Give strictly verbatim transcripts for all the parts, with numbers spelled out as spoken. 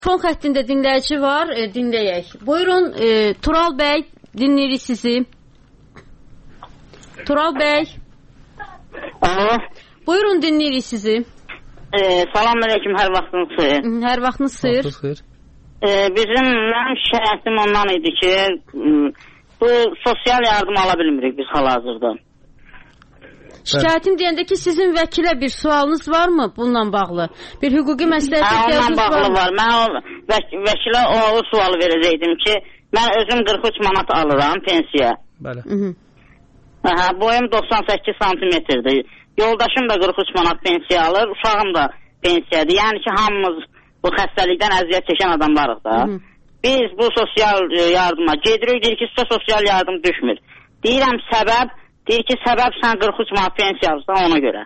Fon xəttində dinləyici var, e, dinləyək. Buyurun, e, Tural bəy, dinləyirik sizi. Tural bəy. Alo. Buyurun, dinləyirik sizi. E, salam aleyküm, hər vaxtınız xeyir. Hər vaxtınız xeyir. E, bizim, mənim şikayətim ondan idi ki, bu sosial yardım ala bilmirik biz hal-hazırda. Şikayətim deyəndə ki, sizin vəkilə bir sualınız varmı bununla bağlı? Bir hüquqi məsləhət ehtiyacınız var mı? Onunla bağlı var. Mən o vək vəkilə o, o sualı verəcəkdim ki, mən özüm qırx üç manat alıram pensiya. Bəli. Aha, boyum doxsan səkkiz santimetrdir. Yoldaşım da qırx üç manat pensiya alır, uşağım da pensiyadır. Yəni ki, hamımız bu xəstəlikdən əziyyət çəkən adamlarıq da. Hı -hı. Biz bu sosial yardıma gedirik, deyir ki, sizə sosial yardım düşmür. Deyirəm, səbəb deyir ki, səbəb sən qırx üç manat pensiya alırsan ona görə.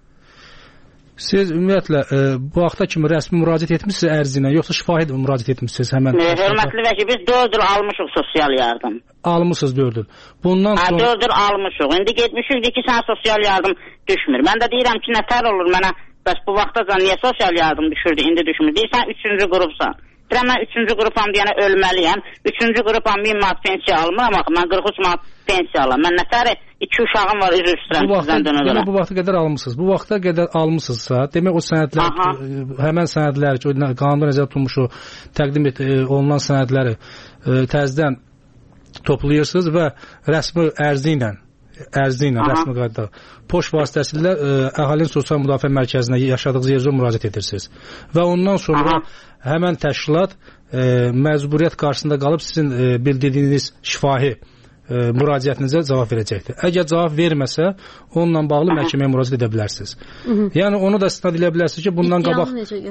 Siz ümumiyyətlə e, bu vaxta kimi rəsmi müraciət etmişsiniz ərzinə, yoxsa şifahi müraciət etmişsiniz həmən? E, hörmətli vəkil, biz dörd il almışıq sosial yardım. Almışsınız dörd il. Bundan sonra... dörd il almışıq. İndi getmişik ki, sən sosial yardım düşmür. Mən də deyirəm ki, nətər olur mənə, bəs bu vaxtacan niyə sosial yardım düşürdü, indi düşmür? Deyirsən, üçüncü qrupsan. Deyirəm, mən üçüncü qrupam deyənə ölməliyəm. Üçüncü qrupam min manat pensiya almıram, axı, mən qırx üç manat pensiya alam. Mən nətər iki uşağım var, üzr istəyirəm sizdən dönələrə. Bu vaxta qədər almışsınız. Bu vaxta qədər almışsınızsa, demək o sənədlər, Aha. həmən sənədlər ki, qanunda nəzərdə tutulmuş o təqdim et, olunan sənədləri təzədən toplayırsınız və rəsmi ərzi ilə ərzi ilə, rəsmi qaydada poçt vasitəsilə ə, əhalinin sosial müdafiə mərkəzinə yaşadığınız yerdə müraciət edirsiniz. Və ondan sonra Aha. həmən təşkilat ə, məcburiyyət qarşısında qalıb sizin ə, bildirdiyiniz şifahi ə, müraciətinizə cavab verəcəkdir. Əgər cavab verməsə, onunla bağlı Aha. məhkəməyə müraciət edə bilərsiniz. Hı -hı. Yəni onu da istinad edə bilərsiniz ki, bundan qabaq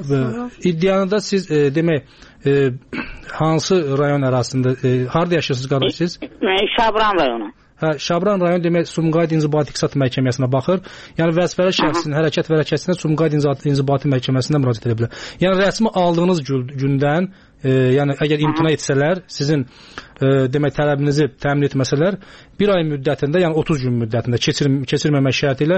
iddianı da siz ə, demək ə, hansı rayon ərazisində, ə, harada yaşayırsınız qardaş siz? Şabran rayonu. Hə, Şabran rayon demək Sumqayıt İnzibati İqtisad Məhkəməsinə baxır. Yəni vəzifəli şəxsin hərəkət və hərəkətinə Sumqayıt İnzibati Məhkəməsinə müraciət edə bilər. Yəni rəsmi aldığınız gündən, e, yəni əgər imtina etsələr, sizin e, demək tələbinizi təmin etməsələr, bir ay müddətində, yəni otuz gün müddətində keçir, keçirməmək şərti ilə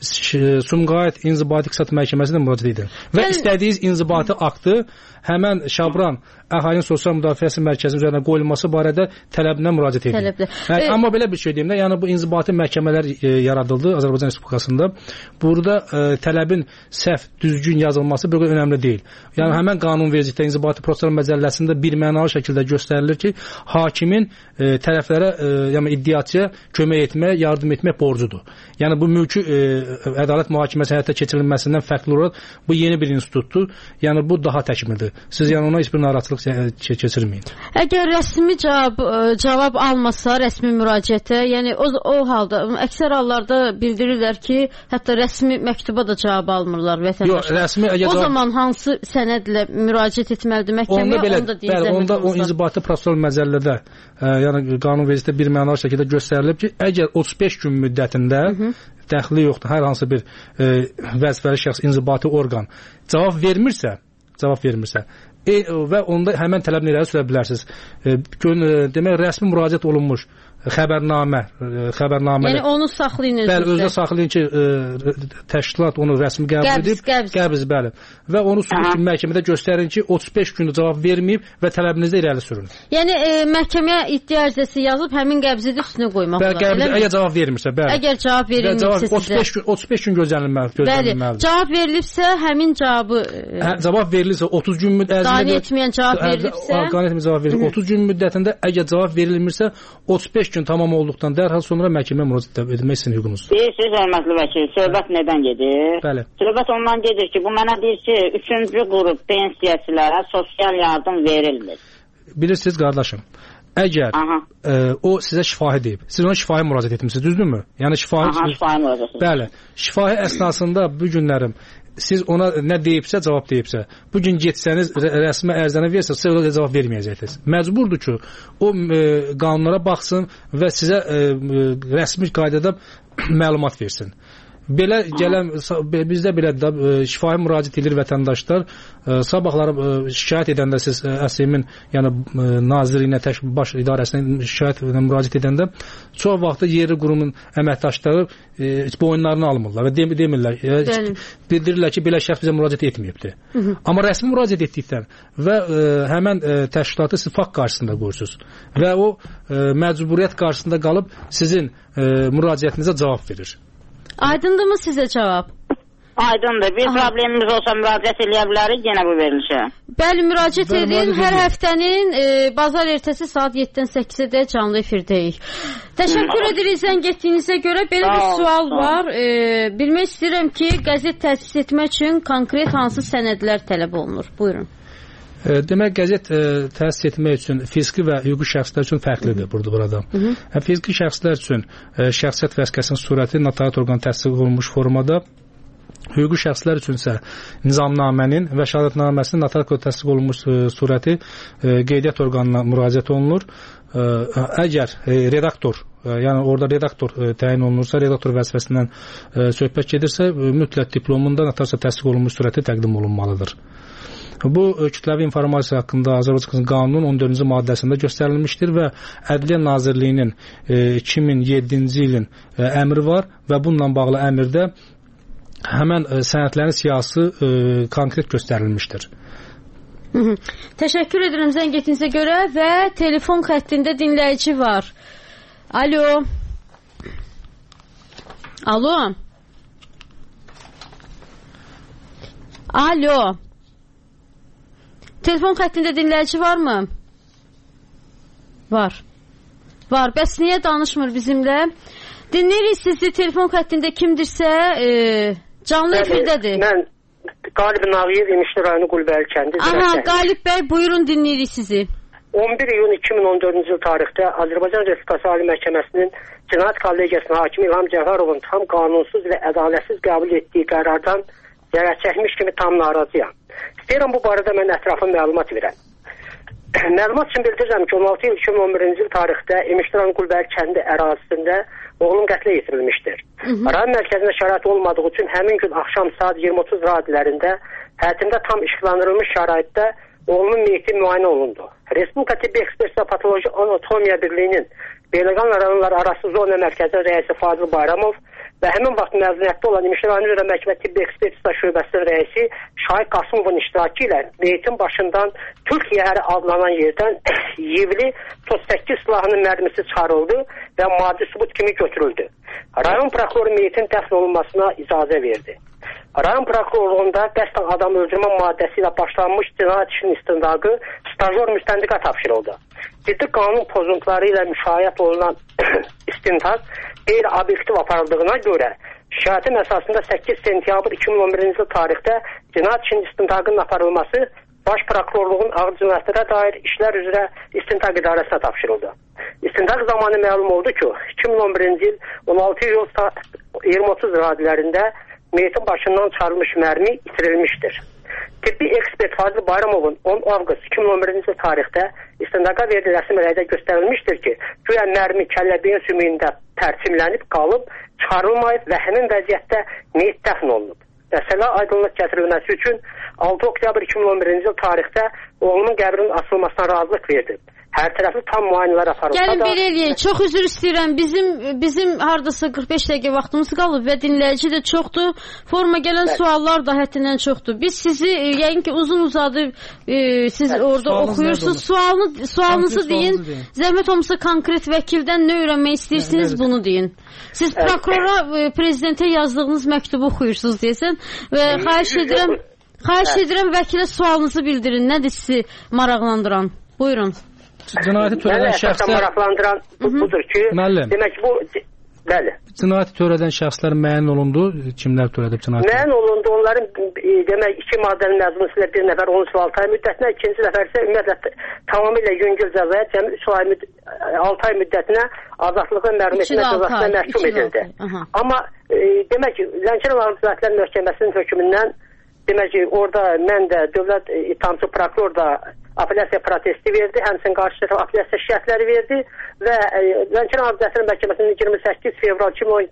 Sumqayıt İnzibati İqtisad Məhkəməsinə müraciət edin. Və yəni, istədiyiniz inzibati aktı həmən Şabran əhalinin sosial müdafiəsi mərkəzinin üzərinə qoyulması barədə tələbinə müraciət edin. Hə, e amma belə bir şey deyim də, yəni bu inzibati məhkəmələr e, yaradıldı Azərbaycan Respublikasında. Burada e, tələbin səhv, düzgün yazılması bu qədər önəmli deyil. Yəni Hı. həmən qanunvericilikdə inzibati proseslər məcəlləsində bir mənalı şəkildə göstərilir ki, hakimin e, tərəflərə, e, yəni iddiaçıya kömək etmək, yardım etmək borcudur. Yəni bu mülki e, ədalət mühakiməsi həyata keçirilməsindən fərqli olaraq bu yeni bir institutdur. Yəni bu daha təkmildir. Siz yəni ona heç bir narahatçılıq keçirməyin. Əgər rəsmi cavab cavab almasa rəsmi müraciətə, yəni o o halda əksər hallarda bildirirlər ki, hətta rəsmi məktuba da cavab almırlar vətəndaşlar. Yox, rəsmi əgər o cavab... zaman hansı sənədlə müraciət etməlidir məhkəməyə? Onda belə, onu da bəli, onda o inzibati prosessual məcəllədə, ə, yəni qanunvericilikdə bir mənalı şəkildə göstərilib ki, əgər otuz beş gün müddətində Hı -hı. dəxli yoxdur, hər hansı bir ə, vəzifəli şəxs, inzibati orqan cavab vermirsə, cavab vermirsə e, və onda həmən tələbini irəli sürə bilərsiniz. E, gün, e, demək, rəsmi müraciət olunmuş xəbərnamə, xəbərnamə. Yəni onu saxlayın özünüzdə. Bəli, özünə saxlayın ki, ə, təşkilat onu rəsmi qəbul qəbz, edib, qəbz. qəbz, bəli. Və onu sürücü məhkəmədə göstərin ki, otuz beş gündə cavab verməyib və tələbinizdə irəli sürün. Yəni e, məhkəməyə iddia ərizəsi yazıb həmin qəbzi də üstünə qoymaq olar. Bəli, əgər cavab vermirsə, bəli. Əgər cavab verilmirsə sizə. otuz beş gün, otuz beş gün gözlənilməlidir. Bəli, cavab verilibsə həmin cavabı e, hə, cavab verilirsə otuz gün müddətində qane etməyən cavab verilibsə, qane etməyən cavab verilir. otuz gün müddətində əgər cavab verilmirsə otuz beş gün tamam olduqdan dərhal sonra məhkəməyə müraciət etmək sizin hüququnuzdur. Deyirsiniz, hörmətli vəkil, söhbət nədən gedir? Bəli. Söhbət ondan gedir ki, bu mənə deyir ki, üçüncü qrup pensiyaçilərə sosial yardım verilmir. Bilirsiniz, qardaşım, əgər e, o sizə şifahi deyib, siz ona şifahi müraciət etmişsiniz, düzdürmü? Yəni şifahi, Aha, şifahi müraciət. Bəli, şifahi əsnasında bu günlərim siz ona nə deyibsə, cavab deyibsə, bu gün getsəniz, rəsmi ərizəni versəniz, siz ona cavab verməyəcəksiniz. Məcburdur ki, o e, qanunlara baxsın və sizə e, rəsmi qaydada məlumat versin. Belə gələn bizdə belə də şifahi müraciət edir vətəndaşlar. Sabahları şikayət edəndə siz S M-in, yəni nazirliyinə, baş idarəsinə şikayət müraciət edəndə çox vaxtı yerli qurumun əməkdaşları boyunlarını almırlar və demirlər, bildirirlər ki, belə şəxs bizə müraciət etməyibdir. Amma rəsmi müraciət etdikdən və həmən təşkilatı siz fakt qarşısında qoyursunuz və o məcburiyyət qarşısında qalıb sizin müraciətinizə cavab verir. Aydındır mı sizə cavab? Aydındır. Bir Aha. problemimiz olsa müraciət edə bilərik yenə bu verilişə. Bəli, müraciət edin. Hər həftənin e, bazar ertəsi saat yeddidən səkkizə canlı efirdəyik. Təşəkkür edirik zəng etdiyinizə görə. Belə bir sual var. E, bilmək istəyirəm ki, qəzet təsis etmək üçün konkret hansı sənədlər tələb olunur? Buyurun. Demək, qəzet təsis etmək üçün fiziki və hüquqi şəxslər üçün fərqlidir burada burada. Hı -hı. Fiziki şəxslər üçün şəxsiyyət vəsiqəsinin surəti notariat orqanı təsdiq olunmuş formada, hüquqi şəxslər üçün isə nizamnamənin və şəhadətnaməsinin notariat təsdiq olunmuş surəti qeydiyyat orqanına müraciət olunur. Əgər redaktor, yəni orada redaktor təyin olunursa, redaktor vəzifəsindən söhbət gedirsə, mütləq diplomunda notariat təsdiq olunmuş surəti təqdim olunmalıdır. Bu kütləvi informasiya haqqında Azərbaycan qanunun on dördüncü maddəsində göstərilmişdir və Ədliyyə Nazirliyinin iki min yeddinci ilin əmri var və bununla bağlı əmrdə həmən sənədlərin siyahısı konkret göstərilmişdir. Hı -hı. Təşəkkür edirəm zəng etdiyinizə görə və telefon xəttində dinləyici var. Alo. Alo. Alo. Telefon xəttində dinləyici varmı? Var. Var. Bəs niyə danışmır bizimlə? Dinləyirik sizi. Telefon xəttində kimdirsə e, canlı efirdədir. Mən Qalib Nağıyev, İmişli rayonu Qulbəyli kəndi. Aha, Qalib bəy, buyurun dinləyirik sizi. on bir iyun iki min on dördüncü il tarixdə Azərbaycan Respublikası Ali Məhkəməsinin Cinayət Kollegiyasının hakimi İlham Cəfərovun tam qanunsuz və ədalətsiz qəbul etdiyi qərardan zərər çəkmiş kimi tam narazıyam. İstəyirəm bu barədə mən ətraflı məlumat verəm. Məlumat üçün bildirirəm ki, on altı iyul iki min on birinci il tarixdə İmişli rayonu Qulbəyli kəndi ərazisində oğlum qətlə yetirilmişdir. Rayon mərkəzində şərait olmadığı üçün həmin gün axşam saat iyirmi otuz radələrində həyətimdə tam işıqlandırılmış şəraitdə oğlumun meyiti müayinə olundu. Respublika Tibbi Ekspertiza Patoloji Anatomiya Birliyinin Beyləqan rayonlar arası zona mərkəzinin rəisi Fazıl Bayramov və həmin vaxt məzuniyyətdə olan İmişli rayon üzrə məhkəmə Tibbi Ekspertiza şöbəsinin rəisi Şahid Qasımovun iştirakı ilə meyitin başından Türk yəhəri adlanan yerdən yivli otuz səkkiz silahının mərmisi çıxarıldı və maddi sübut kimi götürüldü. Rayon prokuroru meyitin dəfn olunmasına icazə verdi. Rayon prokurorluğunda qəsdən adam öldürmə maddəsi ilə başlanmış cinayət işinin istintaqı stajyor müstəndiqə tapşırıldı. Ciddi qanun pozuntuları ilə müşayiət olunan istintaq qeyri-obyektiv aparıldığına görə şikayətin əsasında səkkiz sentyabr iki min on birinci il tarixdə cinayət işinin istintaqının aparılması Baş prokurorluğun ağır cinayətlərə dair işlər üzrə istintaq idarəsinə tapşırıldı. İstintaq zamanı məlum oldu ki, iki min on birinci il on altı iyul iyirmi otuz radələrində meyitin başından çıxarılmış mərmi itirilmişdir. Tibbi ekspert Fazıl Bayramovun on avqust iki min on birinci il tarixdə istintaqa verildiyi rəsmi rəydə göstərilmişdir ki, güya mərmi kəllə-beyin sümüyündə tərsimlənib qalıb, çıxarılmayıb və həmin vəziyyətdə meyit dəfn olunub. Məsələ aydınlıq gətirilməsi üçün altı oktyabr iki min on birinci il tarixdə oğlumun qəbrinin açılmasına razılıq verdi. Hər tərəfli tam müayinələr aparılsa da... Gəlin belə eləyək. Çox üzr istəyirəm. Bizim bizim hardasa qırx beş dəqiqə vaxtımız qalıb və dinləyici də çoxdur. Forma gələn Bəli. suallar da həddindən çoxdur. Biz sizi yəqin ki uzun uzadı e, siz Bəli. orada Sualınız oxuyursunuz. Sualını, sualınızı deyin. deyin. Zəhmət olmasa konkret vəkildən nə öyrənmək istəyirsiniz Bəli. bunu deyin. Siz Bəli. prokurora, e, prezidentə yazdığınız məktubu oxuyursunuz deyəsən və xahiş edirəm, xahiş edirəm vəkilə sualınızı bildirin. Nədir sizi maraqlandıran? Buyurun. Cinayəti törədən şəxslər maraqlandıran budur ki, müəllim. Demək bu bəli. Cinayəti törədən şəxslər müəyyən olundu. Kimlər törədib cinayəti? Müəyyən olundu. Onların demək iki maddənin məzmunu ilə bir nəfər on il altı ay müddətinə, ikinci nəfər isə ümumiyyətlə tamamilə yüngül cəzaya cəmi üç ay altı ay müddətinə azadlıqdan məhrum etmə cəzasına məhkum edildi. Amma e, demək Lənkəran Ağır Cinayətlər Məhkəməsinin hökmündən demək ki, orada mən də dövlət ittihamçı prokuror da apellyasiya protesti verdi, həmçinin qarşı tərəf apellyasiya şikayətləri verdi və Lənkəran Ağır Cinayətlər Məhkəməsinin iyirmi səkkiz fevral iki min on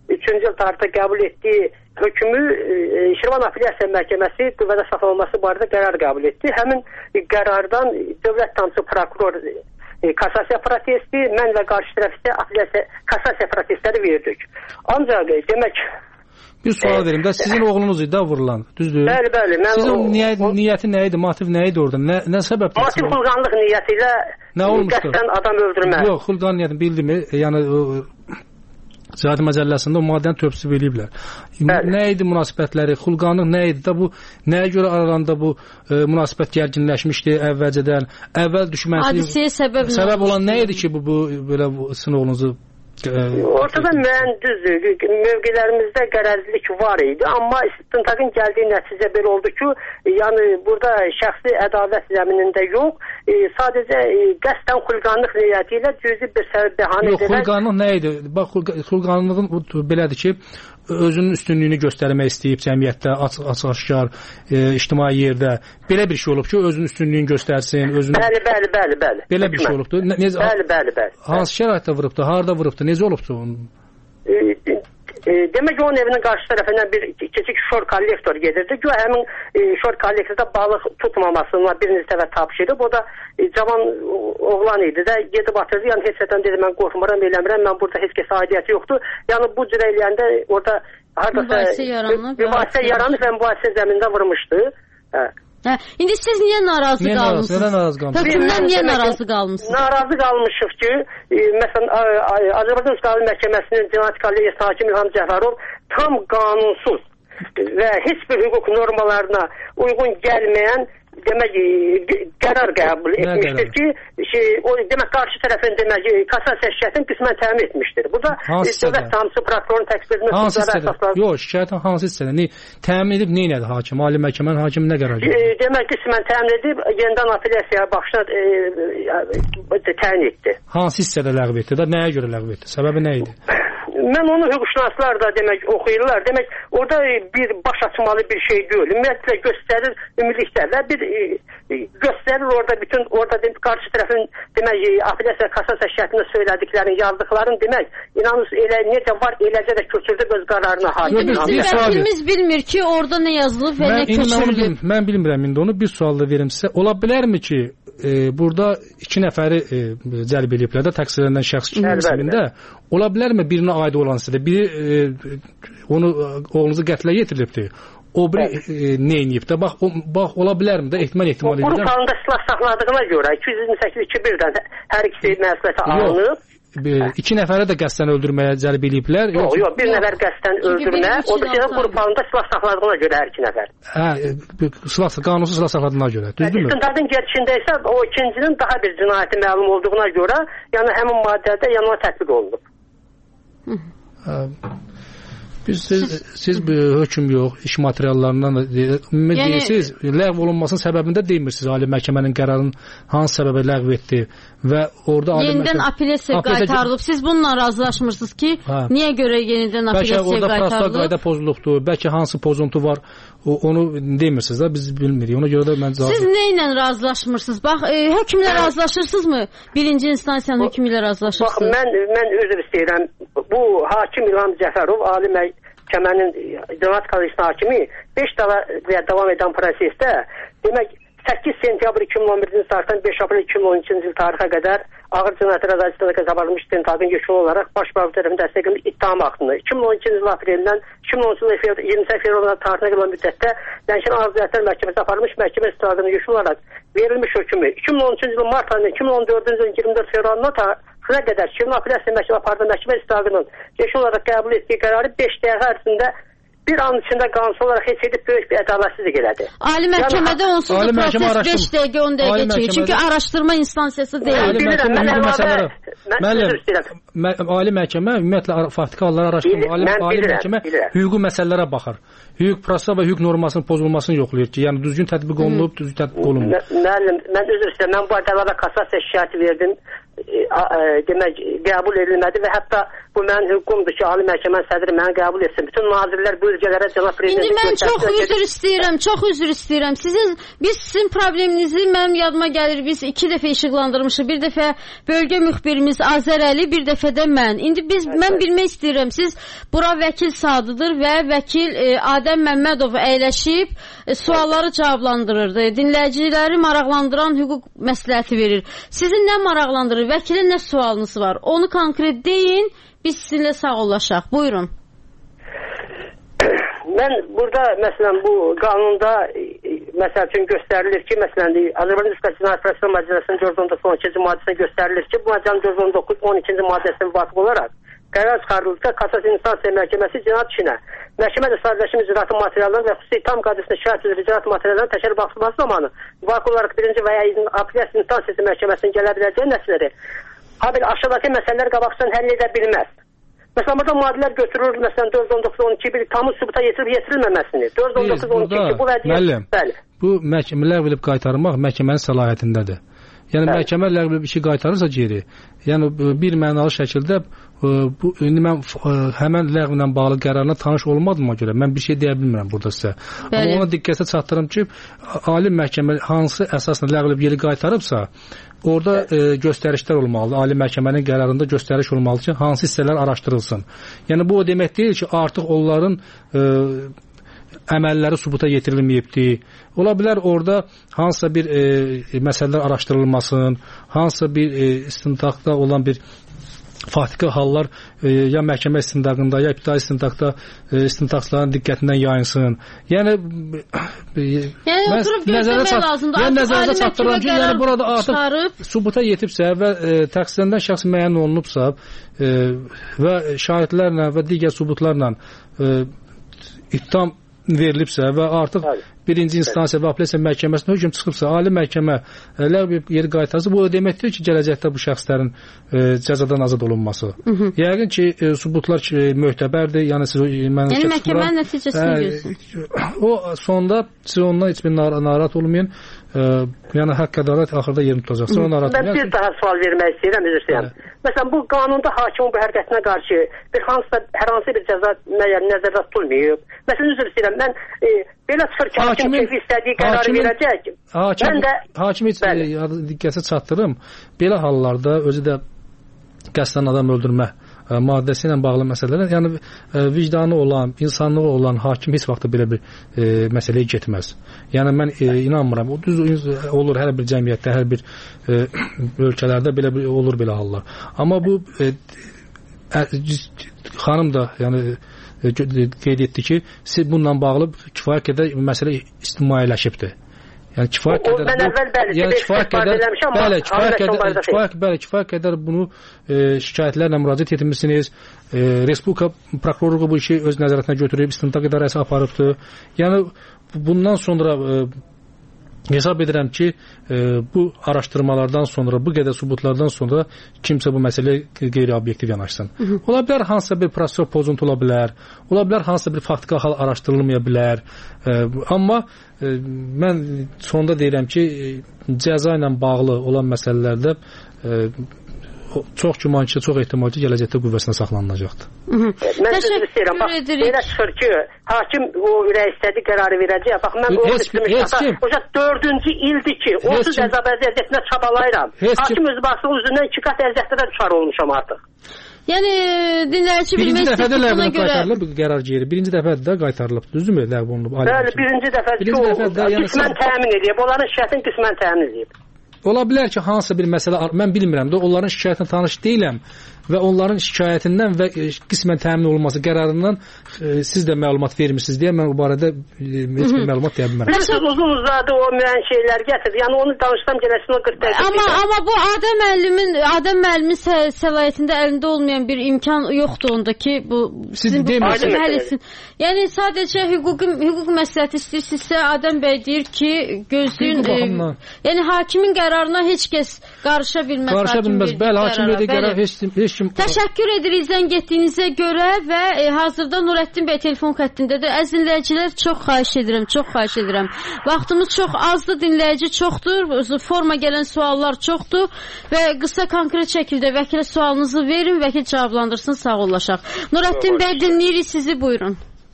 üçüncü il tarixdə qəbul etdiyi hökmü e, Şirvan Apellyasiya Məhkəməsi qüvvədə saxlanılması barədə qərar qəbul etdi. Həmin qərardan dövlət ittihamçısı prokuror e, kassasiya protesti, mən və qarşı tərəf isə apellyasiya kassasiya protestləri verdik. Ancaq e, demək bir sual verim də, sizin oğlunuz idi vurulan, düzdür? Bəli, bəli. Mən sizin o, niyyət, o, niyyəti nə idi, motiv nə idi orada? Nə, nə səbəbdir? Motiv xulqanlıq niyyəti ilə qəsdən adam öldürmə. Yox, xulqan niyyətini bildimi? Yəni Ziraət Məcəlləsində o maddəni tövsif ediblər. Nə idi münasibətləri, xulqanlıq nə idi də bu, nəyə görə aralarında bu e, münasibət gərginləşmişdi əvvəlcədən? Əvvəl düşmənçilik hadisəyə səbəb, səbəb olan nə idi ki, bu, bu belə bu, sizin oğlunuzu ortada müəyyən düzdür, mövqelərimizdə qərəzlik var idi, amma istintaqın gəldiyi nəticə belə oldu ki, yəni burada şəxsi ədalət zəminində yox, e, sadəcə e, qəsdən xulqanlıq niyyəti ilə cüzi bir səbəb bəhanə edilir. Yox, xulqanlıq nə idi? Bax, xulqanlığın belədir ki, özünün üstünlüyünü göstərmək istəyib cəmiyyətdə, açıq-aşkar, e, ictimai yerdə. Belə bir şey olub ki, özünün üstünlüyünü göstərsin, özünü... Bəli, bəli, bəli, bəli. Belə bir şey olubdur. Necə... Bəli, bəli, bəli. Hansı şəraitdə vurubdur, harada vurubdur, necə olubdur onun? E, e, demək onun evinin qarşı tərəfindən bir kiçik şor kollektor gedirdi. Güya həmin e, şor kollektorda balıq tutmamasına birinci dəfə tapşırıb. O da e, cavan oğlan idi də, gedib atırdı. Yəni heç nədən dedi, mən qorxmuram, eləmirəm, mən burada heç kəsə aidiyyəti yoxdur. Yəni bu cür eləyəndə orada mübahisə yaranıb. Mübahisə yaranıb və mübahisə zəmində vurmuşdu. Hə. Hə, indi siz niyə narazı niyə qalmısınız? Nədən narazı qalmısınız? Hökmdən niyə narazı qalmısınız? Narazı qalmışıq ki, e, məsələn, Azərbaycan İstintaq Məhkəməsinin Cinayət Kollegiyasının hakimi İlham Cəfərov tam qanunsuz və heç bir hüquq normalarına uyğun gəlməyən demək qərar qəbul etmişdir ki, şey, o demək qarşı tərəfin demək kassasiya şikayətini qismən təmin etmişdir. Bu da dövlət ittihamçısı prokurorun təqsirinin sözləri əsaslanır. Yox, şikayətin hansı hissədə? Təmin edib nə elədi hakim? Ali məhkəmənin hakimi nə qərar verdi? Demək qismən təmin edib yenidən apellyasiyaya baxışına e, təyin etdi. Hansı hissədə ləğv etdi də? Nəyə görə ləğv etdi? Səbəbi nə idi? Mən onu hüquqşünaslar da demək oxuyurlar. Demək orada bir baş açmalı bir şey deyil. Ümumiyyətlə göstərir ümumilikdə və bir e, göstərir orada bütün orada demək, qarşı tərəfin demək apellyasiya kassasiya şikayətində söylədiklərini, yazdıqlarını demək inanırsınız elə necə var eləcə də köçürdü öz qərarına hakim. Bizim vəkilimiz bilmir ki, orada nə yazılıb və mən, nə köçürülüb. Mən, mən bilmirəm indi onu. Bir sual da verim sizə. Ola bilərmi ki, e, burada iki nəfəri e, cəlb ediblər də təqsirlənən şəxs qismində. Ola bilərmi birinə aid olan sizdə biri e, onu oğlunuzu qətlə yetirilibdir. O biri e, nə edib də? Bax, o, bax ola bilərmi də? Ehtimal ehtimal edir. Qrup halında silah saxladığına görə iki yüz iyirmi səkkiz iki birdən hər ikisi məsuliyyətə alınıb. İki nəfəri də qəsdən öldürməyə cəlb ediblər. Yox, yox, bir nəfər qəsdən öldürmə, o da ki, qrup halında silah saxladığına görə hər iki nəfər. Hə, silah, qanunsuz silah saxladığına görə, düzdürmü? İstintaqın gedişində isə o ikincinin daha bir cinayəti məlum olduğuna görə, yəni həmin maddədə yanına tətbiq olunub. Hə. Biz siz, siz bir hökm yox, iş materiallarından da ümumi yəni, deyirsiniz, ləğv olunmasının səbəbində deymirsiniz Ali Məhkəmənin qərarının hansı səbəbə ləğv etdi və orada Ali yenidən məhkəmə... apellyasiya qaytarılıb. Siz bununla razılaşmırsınız ki, hə. Niyə görə yenidən apellyasiya qaytarılıb? Bəlkə orada prosessual qayda pozulubdur, bəlkə hansı pozuntu var, o, onu demirsiniz də, biz bilmirik. Ona görə də mən Siz nə ilə razılaşmırsınız? Bax, e, hökmlə mən... razılaşırsınızmı? Birinci instansiyanın hökmü ilə razılaşırsınız? Bax, mən, mən üzr istəyirəm. Bu hakim İlham Cəfərov, Ali Məhkəmənin Cinayət Kollegiyasının hakimi beş dəfə davam edən prosesdə demək səkkiz sentyabr iki min on birinci tarixdən beş aprel iki min on üçüncü il tarixə qədər ağır cinayət rəzalətində qəzabarmış istintaqın yekunlu olaraq baş prokuror tərəfindən dəstəklənmiş ittiham haqqında iki min on ikinci il aprelindən iki min on üçüncü il iyirmi səkkiz fevral tarixinə qədər müddətdə Lənkəran Ağır Cinayətlər Məhkəməsinə aparılmış məhkəmə istintaqının yekunlu olaraq verilmiş hökmü iki min on üçüncü il mart ayının iki min on dördüncü ilin iyirmi dörd fevralına tarixinə qədər Şirvan Apellyasiya Məhkəməsi apardığı məhkəmə istintaqının yekunlu olaraq qəbul etdiyi qərarı beş dəqiqə ərzində bir an içində qanunsuz olaraq heç edib böyük bir ədalətsizlik elədi. Ali məhkəmədə yəni, onsuz da proses beş dəqiqə on dəqiqə çəkir. Çünki araşdırma instansiyası deyil. Ali məhkəmə mən məsələləri müəllim Ali məhkəmə ümumiyyətlə faktiki halları araşdırmır. Ali, ali məhkəmə hüquqi məsələlərə baxır. Hüquq prosesində və hüquq normasının pozulmasını yoxlayır ki, yəni düzgün tətbiq olunub, düzgün tətbiq olunmur. Müəllim, mən üzr istəyirəm. Mən bu ədalətə kassasiya şikayəti verdim. demək qəbul edilmədi və hətta bu mənim hüququmdur ki, Ali Məhkəmənin sədri məni qəbul etsin. Bütün nazirlər bu ülkələrə cənab prezident. İndi mən çox üzr istəyirəm, çox üzr istəyirəm. Sizin biz sizin probleminizi mənim yadıma gəlir. Biz iki dəfə işıqlandırmışıq. Bir dəfə bölgə müxbirimiz Azərəli, bir dəfə də mən. İndi biz evet. Mən bilmək istəyirəm. Siz bura vəkil Sadıdır və vəkil e, Adəm Məmmədov əyləşib e, sualları cavablandırırdı. Dinləyiciləri maraqlandıran hüquq məsləhəti verir. Sizin nə maraqlandırır? Vəkilin nə sualınız var? Onu konkret deyin. Biz sizinlə sağollaşaq. Buyurun. Mən burada məsələn bu qanunda məsəl üçün göstərilir ki, məsələn Azərbaycan Respublikası Cinayət Prosesi Məcəlləsinin dörd yüz on doqquz on ikinci maddəsinə göstərilir ki, bu məcəllənin dörd yüz on doqquz on ikinci maddəsinə müvafiq olaraq qərar çıxarıldıqda Kassasiya İnstansiya Məhkəməsi cinayət işinə məhkəmə də sadələşmiş icraatı materiallarını və xüsusi tam qaydasında şikayət üzrə icraat materiallarını təkrar baxılması zamanı müvafiq olaraq birinci və ya apellyasiya instansiyası məhkəməsinin gələ biləcəyi nəticələri habelə aşağıdakı məsələlər qabaqcadan həll edə bilməz. Məsələn, burada maddələr götürülür, məsələn, dörd yüz on doqquz on iki bir tamı sübuta yetirib yetirilməməsini. dörd yüz on doqquz on iki bu vəziyyət. Bəli. Bu məhkəmə ləğv edib qaytarmaq məhkəmənin səlahiyyətindədir. Yəni bəli. Məhkəmə ləğv edib işi qaytarırsa geri, yəni bir mənalı şəkildə bu indi mən həmin ləğvlə bağlı qərarına tanış olmadığıma görə mən bir şey deyə bilmirəm burada sizə. Bəli. Amma ona diqqətə çatdırım ki, ali məhkəmə hansı əsasla ləğv edib geri qaytarıbsa, orada e, göstərişlər olmalıdır. Ali məhkəmənin qərarında göstəriş olmalıdır ki, hansı hissələr araşdırılsın. Yəni bu o demək deyil ki, artıq onların e, əməlləri sübuta yetirilməyibdir. Ola bilər orada hansısa bir e, məsələlər araşdırılmasın, hansısa bir e, istintaqda olan bir faktiki hallar e, ya məhkəmə istintaqında, ya ibtidai istintaqda e, istintaqçıların diqqətindən yayınsın. Yəni e, yəni oturub gözləmək lazımdır. Yəni nəzərdə çatdırıram ki, yəni burada artıq çıxarıb sübuta yetibsə və e, təqsirlənən şəxs müəyyən olunubsa e, və şahidlərlə və digər sübutlarla e, ittiham verilibsə və artıq Bəli. birinci instansiya və apellyasiya məhkəməsinə hökm çıxıbsa, ali məhkəmə ləğv yeri qaytarsa, bu o deməkdir ki, gələcəkdə bu şəxslərin e, cəzadan azad olunması. Hı -hı. Yəqin ki, e, sübutlar ki, möhtəbərdir. Yəni siz mən yəni məhkəmənin nəticəsini görürsünüz. O sonda siz ondan heç bir narahat olmayın. E, yəni haqq ədalət axırda yerini tutacaq. Sonra narahat olmayın. Mən bir daha sual vermək istəyirəm, üzr istəyirəm. Məsələn, bu qanunda hakimin bu hərəkətinə qarşı bir hansısa hər hansı bir cəza müəyyən nəzərdə tutulmayıb. Məsələn, üzr istəyirəm. Mən e, belə çıxır ki, hakim keyfi istədiyi qərarı verəcək. Hakim, mən də hakim heç diqqətə çatdırım. Belə hallarda özü də qəsdən adam öldürmə ə, maddəsi ilə bağlı məsələlər, yəni ə, vicdanı olan, insanlığı olan hakim heç vaxt belə bir ə, məsələyə getməz. Yəni mən ə, inanmıram. O düz olur hər bir cəmiyyətdə, hər bir ə, ölkələrdə belə bir olur belə hallar. Amma bu ə, ə, xanım da yəni qeyd etdi ki, siz bununla bağlı kifayət qədər məsələ ictimailəşibdir. Yəni kifayət qədər mən əvvəl bəli, yəni kifayət qədər bəli, kifayət qədər kifayət bəli, kifayət qədər bunu e, şikayətlərlə müraciət etmisiniz. E, Respublika prokurorluğu bu işi öz nəzarətinə götürüb, istintaq idarəsi aparıbdı. Yəni bundan sonra e, hesab edirəm ki, e, bu araşdırmalardan sonra, bu qədər sübutlardan sonra kimsə bu məsələyə qeyri-obyektiv yanaşsın. Hı -hı. Ola bilər hansısa bir prosesor pozuntu ola bilər, ola bilər hansısa bir faktiki hal araşdırılmaya bilər. E, amma e, mən sonda deyirəm ki, e, cəza ilə bağlı olan məsələlərdə e, çox güman ki, çox ehtimal ki, gələcəkdə qüvvəsinə saxlanılacaqdır. Mən sizə istəyirəm, bax, belə çıxır ki, hakim o ürək istədiyi qərarı verəcək. Bax, mən o üstümüşəm, oca dördüncü ildir ki, onsuz əzab əziyyətinə çabalayıram. Hakim öz baxsın üzündən iki qat əziyyətdə düşər olmuşam artıq. Yəni, dinləyici bilmək istəyir buna görə... qaytarılıb qərar geri, birinci dəfədə də qaytarılıb, düzdürmü, ləğv olunub? Bəli, birinci dəfədə ki, o qismən təmin edib, onların şikayətini qismən təmin edib. Ola bilər ki, hansısa bir məsələ, mən bilmirəm də, onların şikayətinə tanış deyiləm və onların şikayətindən və qismən təmin olunması qərarından e, siz də məlumat vermirsiniz deyə mən bu barədə e, heç bir məlumat deyə bilmərəm. Mən siz uzun uzadı o müəyyən şeylər gətirdi. Yəni onu danışsam gələsin o qırx dəqiqə. Amma amma bu Adəm müəllimin Adəm müəllimin səlahiyyətində əlində olmayan bir imkan yoxdur onda ki, bu sizin bu həll etsin. Yəni sadəcə hüquqi hüquq məsləhəti istəyirsinizsə Adəm bəy deyir ki, gözləyin. E, yəni hakimin qərarına heç kəs qarışa bilməz. Qarışa bilməz. Bəli, hakim verdiyi qərar heç, heç kim... Təşəkkür edirik zəng etdiyinizə görə və e, hazırda Nurəddin bəy telefon xəttindədir. Əziz dinləyicilər, çox xahiş edirəm, çox xahiş edirəm. Vaxtımız çox azdır, dinləyici çoxdur, forma gələn suallar çoxdur və qısa konkret şəkildə vəkilə sualınızı verin, vəkil cavablandırsın, sağ ollaşaq. Nurəddin bəy, dinləyirik sizi, buyurun.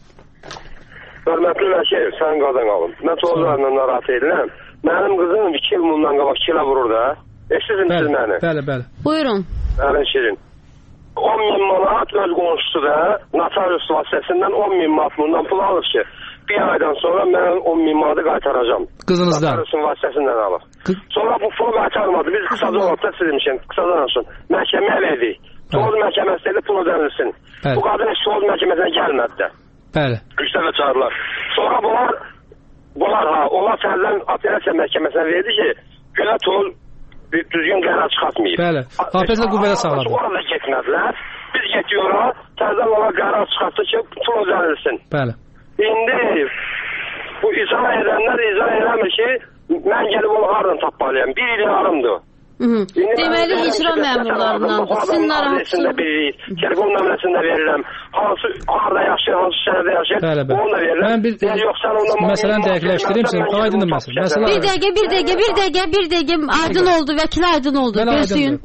Hörmətli vəkil, sən qadan alın. Mən çoğularla narahat edirəm. Mənim qızım iki il bundan qabaq kilə vurur da. Eşitsin siz məni? Bəli, bəli. Buyurun. Bəli, şirin. on min manat öz qonşusu da notarius vasitəsindən on min manat bundan pul alır ki, bir aydan sonra mən on min manatı qaytaracağım. Qızınızdan? Notariusun vasitəsindən alır. Sonra bu pulu qaytarmadı. Biz qısaca olub da sizmişim, qısaca danışın. Məhkəməyə verdik. Soğuz məhkəməsi dedi, pul ödənilsin. Bu qadın heç soğuz məhkəməsinə gəlmədi də. Bəli. Üç dəfə çağırlar. Sonra bunlar, bunlar ha, onlar səhərdən apelasiya məhkəməsinə verdi ki, günə toz düzgün qərar çıxartmayıb. Bəli. Apelasiya qüvvədə saxladı. Orada getmədilər. Biz getdik ora, səhərdən onlar qərar çıxartdı ki, pul ödənilsin. Bəli. İndi bu icra edənlər icra eləmir ki, mən gəlib onu haradan tapmalıyam. Bir il yarımdır. Deməli, icra məmurlarından sizin narahatsınız. Telefon nömrəsində verirəm. Hansı, harada yaşayır, hansı şəhərdə yaşayır, onu da verirəm. Mən bir məsələni dəqiqləşdireyim sizin, aydındır məsələ. Bir dəqiqə, bir dəqiqə, bir dəqiqə, bir dəqiqə, aydın oldu, vəkil aydın oldu. Gözləyin.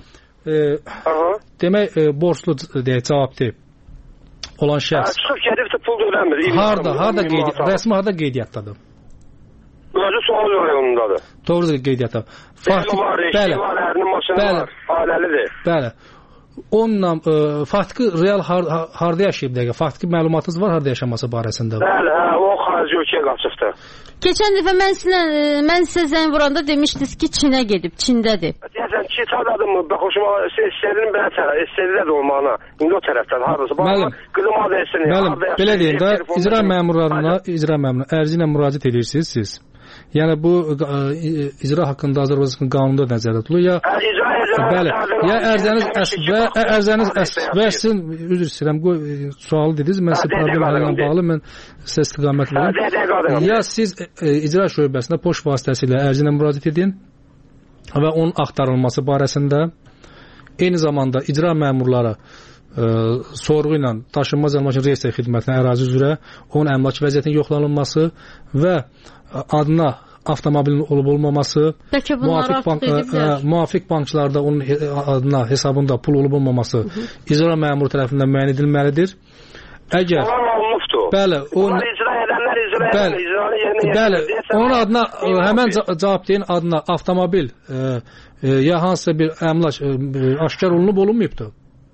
Demək, borclu deyək, cavab deyib olan şəxs. Çıxıb gedibsə pul ödəmir. Harada, harada qeydiyyat, rəsmi harada qeydiyyatdadır? Özü Soğuz rayonundadır. Doğrudur, qeydiyyatda. Fatih var, eşki var, ərinin maşını var, ailəlidir. Bəli. Onunla e, faktiki real har, harda yaşayıb dəqiqə? Faktiki məlumatınız var harda yaşaması barəsində? Bəli, hə, o xarici ölkəyə qaçıbdır. Keçən dəfə mən sizə, mən sizə zəng vuranda demişdiniz ki, Çinə gedib, Çindədir. Deyəsən, Çin çadadım mı? Bax, hoşuma, istədirim belə tərəf, istədilə də olmağına, indi o tərəfdən, haradasa. Müəllim, qızım adı etsin. Müəllim, belə deyim də, icra məmurlarına, icra məmurlarına ərzi ilə müraciət edirsiniz siz. Yəni bu icra haqqında Azərbaycan qanununda nəzərdə tutulur ya bəli, ya ərzəniz və ərzəniz və sizin üzr istəyirəm, sualı dediniz, mən sizə problemlə bağlı mən sizə istiqamət verim. Ya siz icra şöbəsinə poçt vasitəsilə ərzi ilə müraciət edin və onun axtarılması barəsində eyni zamanda icra məmurları Ə, sorğu ilə daşınmaz əmlakın reyestr xidmətinə ərazi üzrə onun əmlak vəziyyətinin yoxlanılması və adına avtomobilin olub-olmaması, müvafiq, bank, ə, müvafiq banklarda onun adına hesabında pul olub-olmaması icra məmuru tərəfindən müəyyən edilməlidir. Əgər bəli, onun bəli, bəli, onun adına həmən cavab deyin adına avtomobil ə, ə, ya hansısa bir əmlak ə, aşkar olunub-olunmayıbdır.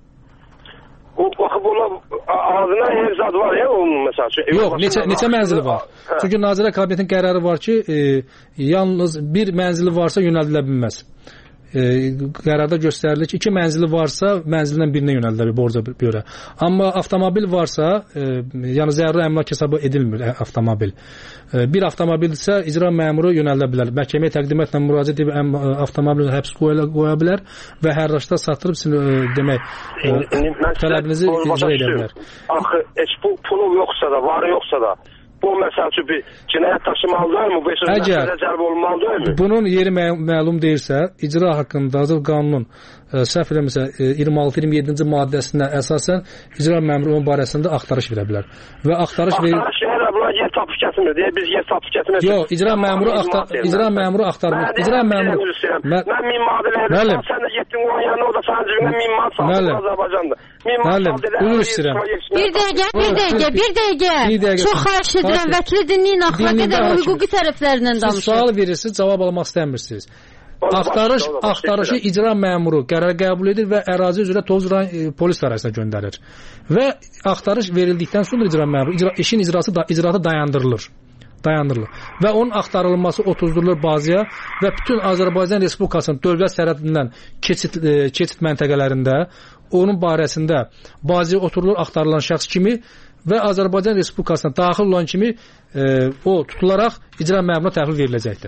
O baxıb ona adına evzad var ya onun məsəl üçün. Yox, neçə neçə mənzili var? Hə. Çünki Nazirlər Kabinetinin qərarı var ki, e, yalnız bir mənzili varsa yönəldilə bilməz. E, qərarda göstərilir ki, iki mənzili varsa mənzilindən birinə yönəldilə borca görə. Amma avtomobil varsa, e, yəni zəruri əmlak hesabı edilmir avtomobil. E, bir avtomobilsə icra məmuru yönəldilə bilər. Məhkəməyə təqdimətlə müraciət edib avtomobili həbs qoya, qoya bilər və hərraşda satdırıb sizin e, demək e, tələbinizi icra edə bilər. Axı heç bu pulu yoxsa da, varı yoxsa da bu məsəl üçün bir cinayət daşımalıdır mı? Bu Əgər cəlb olmalıdır mı? Bunun yeri mə məlum deyilsə, icra haqqında Azərbaycan qanunun səhv eləmirəmsə iyirmi altı iyirmi yeddinci maddəsinə əsasən icra məmuru onun barəsində axtarış verə bilər. Və axtarış verir. Axtarış verə bilər, yer tapış kəsmir deyə biz yer tapış kəsmir. Yox, icra məmuru axtar icra məmuru axtarmır. İcra məmuru. Mən min manat verdim. Sən də getdin o yana o da sənin cibinə min manat saldın Azərbaycanda. Müəllim, üzr istəyirəm. Bir dəqiqə, bir dəqiqə, bir dəqiqə. Çox xahiş edirəm, vəkili dinləyin, axıra qədər o hüquqi tərəflərindən danışın. Siz sual verirsiniz, cavab almaq istəmirsiniz. Axtarış, axtarışı icra məmuru qərar qəbul edir və ərazi üzrə Tovuz rayon polis idarəsinə göndərir. Və axtarış verildikdən sonra icra məmuru icra, işin icrası da icraatı dayandırılır. Dayandırılır. Və onun axtarılması otuzdurulur bazaya və bütün Azərbaycan Respublikasının dövlət sərhədindən keçid keçid məntəqələrində onun barəsində bazaya oturulur axtarılan şəxs kimi və Azərbaycan Respublikasına daxil olan kimi e, o tutularaq icra məmuruna təhvil veriləcəkdir.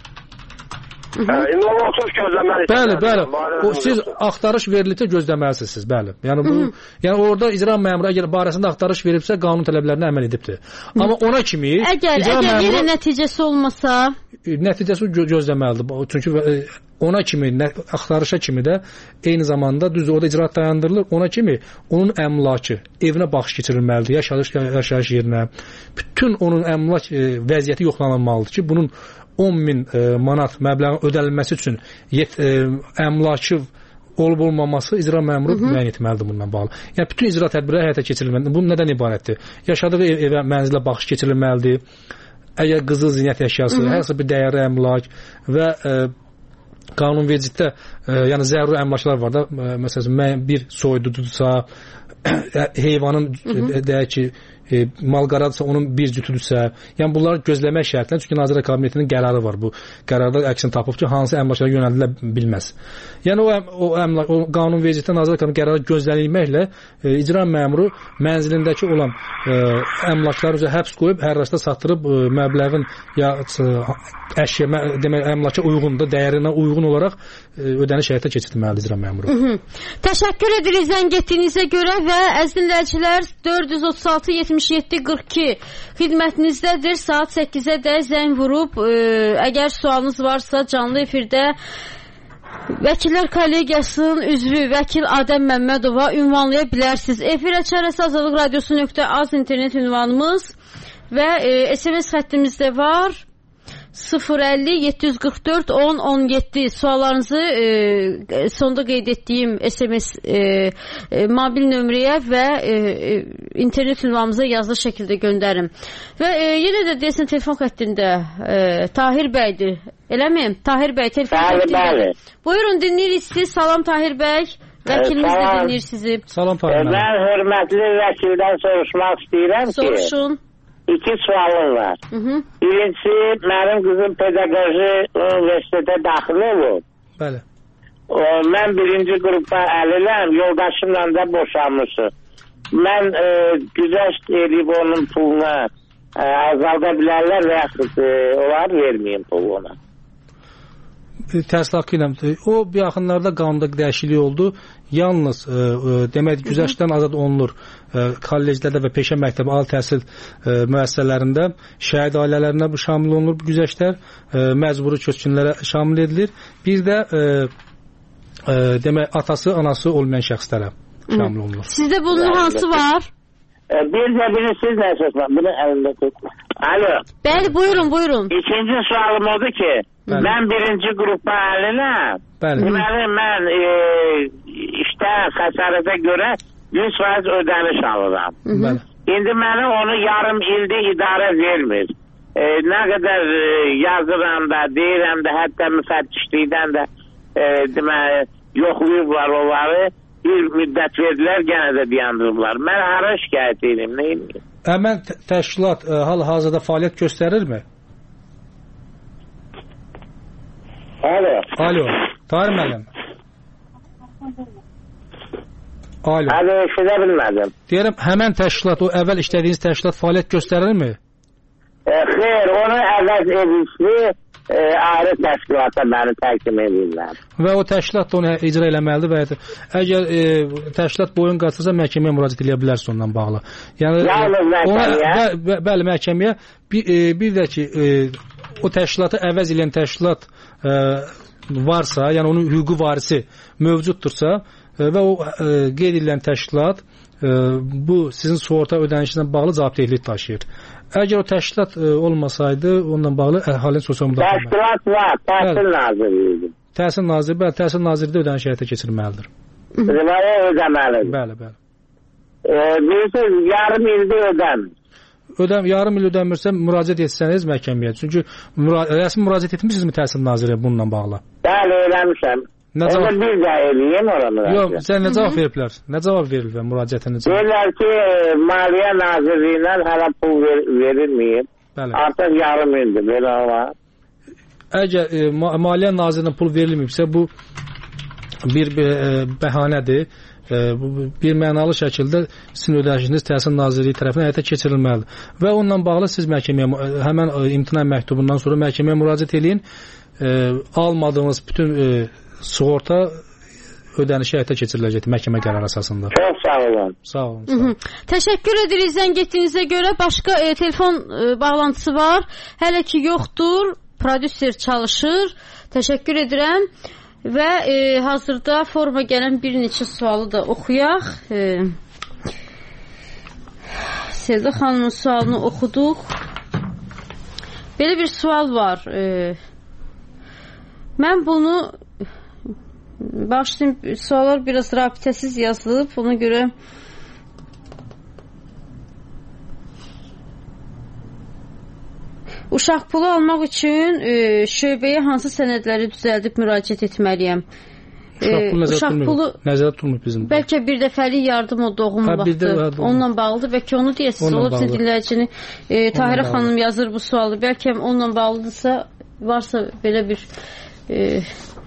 İndi onu oturub gözləməlisiniz. Bəli, bəli. O siz axtarış verilikdə gözləməlisiniz siz, bəli. Yəni bu, yəni orada icra məmuru əgər barəsində axtarış veribsə qanun tələblərinə əməl edibdir. Amma ona kimi əgər əgər yenə nəticəsi olmasa, nəticəsi gö gözləməlidir. Çünki ona kimi axtarışa kimi də eyni zamanda düzdür orada icraat dayandırılır. Ona kimi onun əmlakı evinə baxış keçirilməlidir, yaşayış yaşayış yerinə. Bütün onun əmlak e, vəziyyəti yoxlanılmalıdır ki, bunun on min e, manat məbləğin ödənilməsi üçün yet, e, əmlakı olub olmaması icra məmuru müəyyən etməlidir bununla bağlı. Yəni bütün icra tədbirləri həyata keçirilməlidir. Bu nədən ibarətdir? Yaşadığı ev, evə, mənzilə baxış keçirilməlidir. Əgər qızıl zinət əşyası, hər hansı bir dəyərli əmlak və e, qanunvericilikdə e, yəni zəruri əmlaklar var da, e, məsələn bir soydudursa, heyvanın deyək ki, e, mal-qaradırsa, onun bir cütüdürsə, yəni bunları gözləmək şərtlə, çünki Nazirlər Kabinetinin qərarı var. Bu qərarda əksini tapıb ki, hansı əmlaklara yönəldilə bilməz. Yəni o, o, əmlak, o qanunvericilikdə Nazirlər Kabinetinin qərarı gözlənilməklə e, icra məmuru mənzilindəki olan e, əmlakları üzrə həbs qoyub, hər rastda satdırıb e, məbləğin ya əşya, demək, əmlaka uyğundur, dəyərinə uyğun olaraq e, ödəniş həyata keçirməlidir icra məmuru. Hı -hı. Təşəkkür edirik zəng etdiyinizə görə və əziz dinləyicilər dörd yüz otuz altı yetmiş yeddi qırx iki xidmətinizdədir. Saat səkkizə də zəng vurub e, əgər sualınız varsa canlı efirdə Vəkillər Kollegiyasının üzvü vəkil Adəm Məmmədova ünvanlaya bilərsiniz. Efirə çarəsi azadlıq radiosu nöqtə az internet ünvanımız və e, S M S xəttimizdə var. sıfır əlli yeddi yüz qırx dörd on on yeddi suallarınızı e, sonda qeyd etdiyim S M S e, e, mobil nömrəyə və e, e, internet ünvanımıza yazılı şəkildə göndərin. Və e, yenə də deyəsən telefon xəttində e, Tahir bəydir. Eləmiyim? Tahir bəy telefon xəttində. Buyurun dinləyirik sizi. Salam Tahir bəy. Vəkilimiz də dinləyir sizi. Salam Tahir bəy. Mən hörmətli vəkildən soruşmaq istəyirəm ki. Soruşun. İki sualım var. Hı -hı. Birincisi, mənim qızım pedaqoji universitetə daxil olub. Bəli. O, mən birinci qrupa əliləm, yoldaşımla da boşanmışıq. Mən e, güzəşt edib onun puluna e, azalda bilərlər və yaxud e, olar verməyim pulu ona. Təhsil haqqı ilə o bir yaxınlarda qanunda dəyişiklik oldu. Yalnız e, e, demək güzəştdən azad olunur e, kolleclərdə və peşə məktəbi ali təhsil e, müəssisələrində şəhid ailələrinə bu şamil olunur bu güzəştlər, e, məcburi köçkünlərə şamil edilir. Bir də e, e, demək atası, anası olmayan şəxslərə şamil olunur. Sizdə bunun hansı var? E, bir də biri siz nə sözlər? Bunu əlində tutma. Alo. Bəli, buyurun, buyurun. İkinci sualım odur ki, bəli. Mən birinci qrupa əliləm. Deməli, mən e, işdə xəsarətə görə yüz faiz ödəniş alıram. Bəli. İndi mənə onu yarım ildə idarə vermir. E, nə qədər e, yazıram da, deyirəm də, hətta müfəttişlikdən də e, deməli, yoxlayıblar onları. Bir müddət verdilər, gənə də dayandırıblar. Mən hara şikayət edeyim, nə edeyim? Həmən təşkilat e, hal-hazırda fəaliyyət göstərirmi? Alo. Alo. Tahir müəllim. Alo. Alo, eşidə bilmədim. Deyirəm, həmən təşkilat, o əvvəl işlədiyiniz təşkilat fəaliyyət göstərirmi? E, xeyr, onu əvəz edilsi e, ayrı təşkilata məni təhkim edirlər. Və o təşkilat da onu icra eləməlidir və əgər e, təşkilat boyun qaçırsa məhkəməyə müraciət edə bilərsə ondan bağlı. Yəni, Yalnız məhkəməyə? Bə, bə, bəli, məhkəməyə. Bir, e, bir də ki, e, o təşkilatı əvəz edən təşkilat e, varsa, yəni onun hüquqi varisi mövcuddursa e, və o e, qeyd edilən təşkilat e, bu sizin sığorta ödənişinə bağlı cavabdehlik daşıyır. Əgər o təşkilat e, olmasaydı, onunla bağlı əhalinin sosial müdafiə. Təşkilat var, Təhsil Nazirliyidir. Təhsil Nazirliyi, bəli, Təhsil Nazirliyi ödəniş həyata keçirməlidir. Deməli ödəməlidir. Bəli, bəli. E, bilirsiniz, yarım ildə ödəmir. Ödəm, yarım il ödəmirsə müraciət etsəniz məhkəməyə. Çünki müra rəsmi müraciət etmisinizmi Təhsil Nazirliyi bununla bağlı? Bəli, eləmişəm. Onu bir də eləyim oranı. Yox, sən nə cavab veriblər? Nə cavab verirlər müraciətiniz? Deyirlər ki, Maliyyə Nazirliyindən hələ pul ver verilməyib. Bəli. Artıq yarım ildir, belə var. Əgər e, Maliyyə Nazirliyindən pul verilməyibsə, bu bir e, bəhanədir. E, bu, bir mənalı şəkildə sizin ödənişiniz Təhsil Nazirliyi tərəfindən həyata keçirilməlidir. Və onunla bağlı siz məhkəməyə, həmən e, imtina məktubundan sonra məhkəməyə müraciət edin. E, almadığınız bütün e, sığorta ödənişi həyata keçiriləcəkdir məhkəmə qərarı əsasında. Çox sağ olun. Sağ olun. Sağ olun. Təşəkkür edirik zəng etdiyinizə görə. Başqa e, telefon e, bağlantısı var. Hələ ki yoxdur. Prodüser çalışır. Təşəkkür edirəm. Və e, hazırda forma gələn bir neçə sualı da oxuyaq. E, Sevda xanımın sualını oxuduq. Belə bir sual var. E, mən bunu başlayayım, suallar biraz rabitəsiz yazılıb, ona görə uşaq pulu almaq üçün e, şöbəyə hansı sənədləri düzəldib müraciət etməliyəm? Uşaq pulu nəzərdə tutulmur. Nəzərdə tutulmur bizim. Bəlkə bir dəfəlik yardım o doğum vaxtı onunla bağlıdır. Bəlkə onu deyəsiniz. Olub sizin dinləyicini e, Tahirə xanım yazır bu sualı. Bəlkə onunla bağlıdırsa, varsa belə bir e,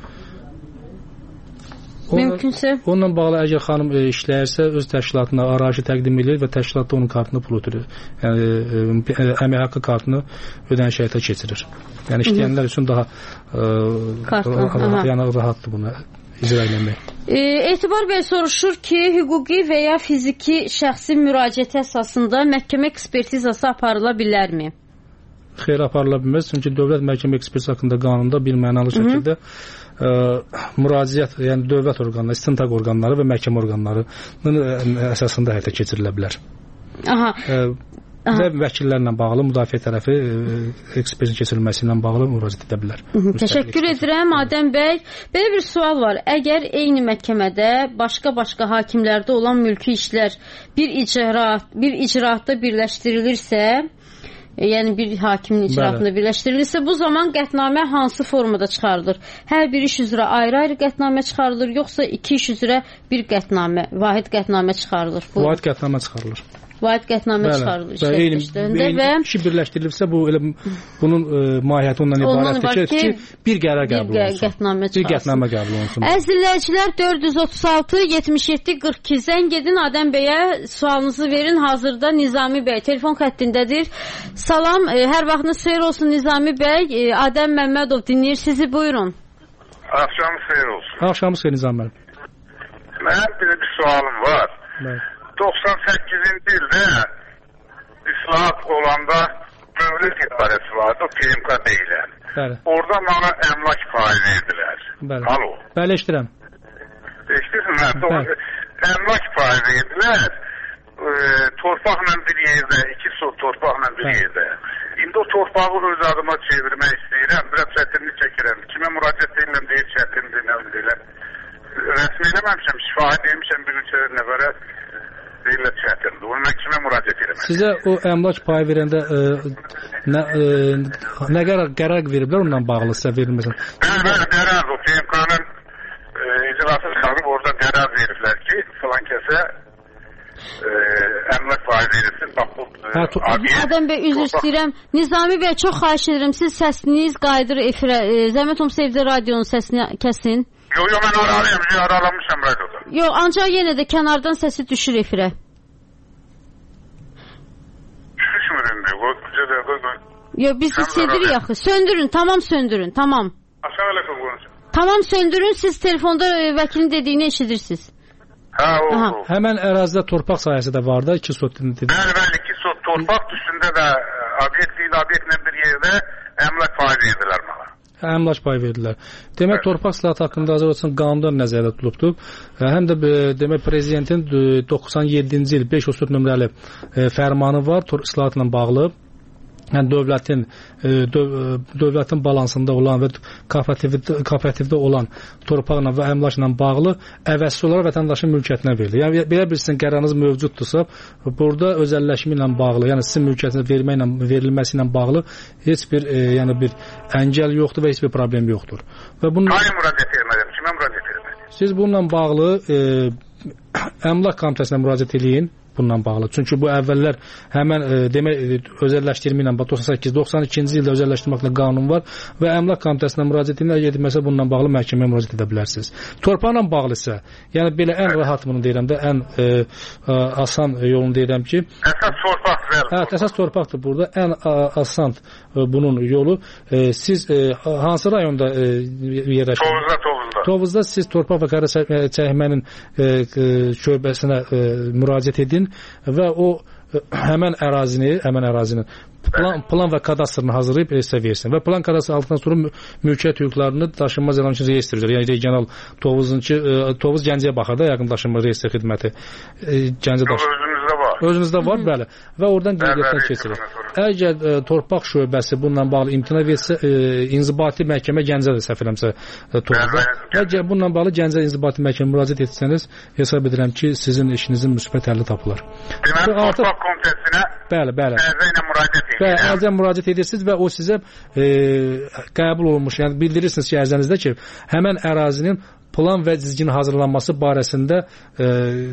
mümkünsə. Onunla bağlı əgər xanım e, işləyirsə, öz təşkilatına arayışı təqdim edir və təşkilatda onun kartını pul ödürür. Yəni e, əmək haqqı kartını ödəniş həyata keçirir. Yəni işləyənlər üçün daha e, rah yəni rahatdır buna icra eləmək. E, Etibar bəy soruşur ki, hüquqi və ya fiziki şəxsi müraciət əsasında məhkəmə ekspertizası aparıla bilərmi? Xeyr, aparıla bilməz. Çünki dövlət məhkəmə ekspertizası haqqında qanunda bir mənalı şəkildə ə, müraciət, yəni dövlət orqanları, istintaq orqanları və məhkəmə orqanlarının əsasında həyata keçirilə bilər. Aha. Ə, və vəkillərlə bağlı, müdafiə tərəfi ekspertin keçirilməsi ilə bağlı müraciət edə bilər. Təşəkkür edirəm Adəm bəy. Belə bir sual var. Əgər eyni məhkəmədə başqa-başqa hakimlərdə olan mülki işlər bir icraat, bir icraatda birləşdirilirsə, yəni bir hakimin icraatında birləşdirilirsə, bu zaman qətnamə hansı formada çıxarılır? Hər bir iş üzrə ayrı-ayrı qətnamə çıxarılır, yoxsa iki iş üzrə bir qətnamə, vahid qətnamə çıxarılır? Bu vahid qətnamə çıxarılır. Vahid qətnamə çıxarılır işlətmişlərində və işi birləşdirilibsə, bu elə bunun ə, mahiyyəti ondan ibarətdir ki, ki, bir qərar qəbul olunsun. Qətnamə bir qətnamə qəbul olunsun. Əzizləyicilər, dörd yüz otuz altı yetmiş yeddi qırx iki zəng edin, Adəm bəyə sualınızı verin. Hazırda Nizami bəy telefon xəttindədir. Salam, ə, hər vaxtınız xeyir olsun Nizami bəy. Ə, Adəm Məmmədov dinləyir sizi, buyurun. Axşamınız xeyir olsun. Axşamınız xeyir Nizami bəy. Mənim bir, bir sualım var. Bəli. doxsan səkkizinci ildə islahat olanda dövlət idarəsi vardı, P M K deyilən. Bəli. Orada mənə əmlak payı verdilər. Bəli. Alo. Bəli, eşidirəm. Eşidirsən, hə? Əmlak payı verdilər. E, torpaqla bir yerdə, iki sot torpaqla bir Bəli. yerdə. İndi o torpağı öz adıma çevirmək istəyirəm. Biraz çətinlik çəkirəm. Kimə müraciət edirəm deyir, çətindir, nə deyirəm. Rəsmi eləməmişəm, şifahi demişəm bir üç nəfərə. Deyirlər çətindir. Onu mən kimə müraciət edəmək? Sizə o əmlak payı verəndə ə, nə, ə, nə qərar, qərar veriblər onunla bağlı sizə verilməsin? Bəli, bəli, qərar o. P M K-nın icrası çıxarıb orada qərar veriblər ki, filan kəsə ə, əmlak payı verilsin. Bax, bu, hə, Adəm bəy, üzr istəyirəm. Nizami bəy, çox xahiş edirəm. Siz səsiniz qayıdır efirə. Zəhmət olmasa evdə radionun səsini kəsin. Yox, yox, mən aralıyam, aralamışam radioda. Yox, ancaq yenə də kənardan səsi düşür efirə. Düşmür indi, o cədə. Yox, biz hissedirik axı. Söndürün, tamam söndürün, tamam. Aşağı eləsə qoyun. Tamam söndürün, siz telefonda vəkilin dediyini eşidirsiniz. Hə, o, o. Həmən ərazidə torpaq sahəsi də var da, iki sot dedi. Bəli, bəli, iki sot torpaq üstündə də obyekt ilə obyektlə bir yerdə əmlak payı verdilər mənə. Əmlak payı verdilər. Demək, torpaq islahatı haqqında Azərbaycan qanundan nəzərdə tutulubdur. Həm də demək prezidentin doxsan yeddinci il beş yüz otuz dörd nömrəli fərmanı var, islahatla bağlı. Yəni dövlətin döv, dövlətin balansında olan və kooperativdə, kooperativdə olan torpaqla və əmlakla bağlı əvəzsiz olaraq vətəndaşın mülkiyyətinə verilir. Yəni belə bir sizin qərarınız mövcuddursa, burada özəlləşmə ilə bağlı, yəni sizin mülkiyyətinə verməklə verilməsi ilə bağlı heç bir e, yəni bir əngəl yoxdur və heç bir problem yoxdur. Və bunun Hayır müraciət etməliyəm. Kimə müraciət etməliyəm? Siz bununla bağlı e, əmlak komitəsinə müraciət eləyin. Bununla bağlı. Çünki bu əvvəllər həmən e, demək özəlləşdirmə ilə doxsan səkkiz doxsan ikinci ildə özəlləşdirməklə qanun var və əmlak komitəsinə müraciət edilməsə bununla bağlı məhkəməyə müraciət edə bilərsiniz. Torpaqla bağlı isə, yəni belə ən rahat bunu deyirəm də, ən e, e, asan yolunu deyirəm ki, əsas torpaqdır. Hə, əsas torpaqdır burada. Ən a, asan e, bunun yolu e, siz e, hansı rayonda e, yerləşirsiniz? Tovuzda, Tovuzda. Tovuzda siz torpaq və qara çəkmənin e, şöbəsinə e, müraciət edin və o həmən ərazini, həmən ərazinin plan, plan və kadastrını hazırlayıb reyestrə versin və plan kadastrı aldıqdan sonra mülkiyyət hüquqlarını daşınmaz əmlakçı reyestrdir. Yəni regional Tovuzunki Tovuz Gəncəyə baxır da yəqin daşınma reyestr xidməti. Gəncə daş. Özümüzdə var. Özünüzdə var, Hı -hı. bəli. Və oradan qeydiyyatdan keçirir. Əgər e, torpaq şöbəsi bununla bağlı imtina versə, e, inzibati məhkəmə Gəncədə səhv eləmirəmsə e, Tovuzda. Əgər bununla bağlı Gəncə inzibati məhkəmə müraciət etsəniz, hesab edirəm ki, sizin işinizin müsbət həlli tapılar. Deməli, artıq torpaq komitəsinə bəli, bəli. ərizə ilə müraciət edir. Bəli, ərizə müraciət edirsiniz və o sizə e, qəbul olunmuş, yəni bildirirsiniz ki, ərizənizdə ki, həmən ərazinin plan və dizginin hazırlanması barəsində e,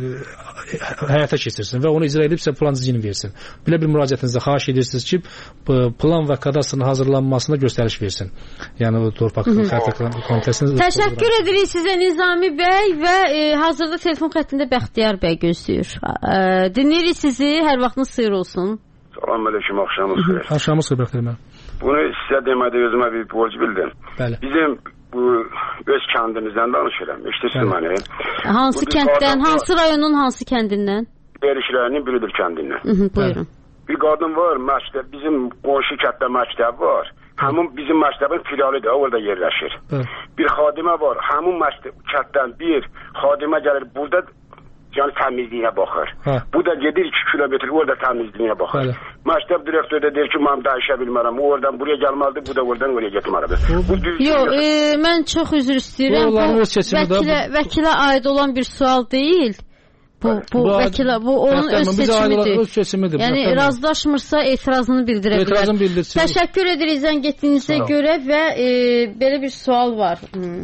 həyata keçirsin və onu icra edibsə plan dizgini versin. Belə bir müraciətinizdə xahiş edirsiniz ki, plan və kadastrın hazırlanmasına göstəriş versin. Yəni o torpaq xəritə komitəsinin. Təşəkkür edirik sizə Nizami bəy və e, hazırda telefon xəttində Bəxtiyar bəy gözləyir. E, dinləyirik sizi, hər vaxtınız xeyir olsun. Salam aleyküm, axşamınız xeyir. Axşamınız xeyir Bəxtiyar. Bunu sizə demədə özümə bir borc bildim. Bəli. Bizim bu öz kəndimizdən danışıram. İştirsiniz məni. Hansı bu kənddən, hansı rayonun hansı kəndindən? Berişlərinin biridir kəndindən. Hı -hı, buyurun. Bir qadın var, məktəb, bizim qonşu kənddə məktəb var. Həmin bizim məktəbin filialıdır, orada yerləşir. Hı. Bir xadimə var, həmin məktəb kənddən bir xadimə gəlir, burada yəni təmizliyinə baxır. Hə. Bu da gedir iki kilometr orada təmizliyinə baxır. Bəli. Məktəb direktoru da deyir ki, mən dəyişə bilmərəm. O oradan buraya gəlməlidir, bu da oradan oraya getməlidir. Bu düz. Yox, e, mən çox üzr istəyirəm. Bu, bu vəkilə, vəkilə aid olan bir sual deyil. Bu, bu, bu vəkilə, bu onun öz seçimidir. Öz seçimidir. Yəni razılaşmırsa etirazını bildirə bilər. Etirazını bildirsin. Təşəkkür edirik zəng etdiyinizə görə və e, belə bir sual var. Hmm.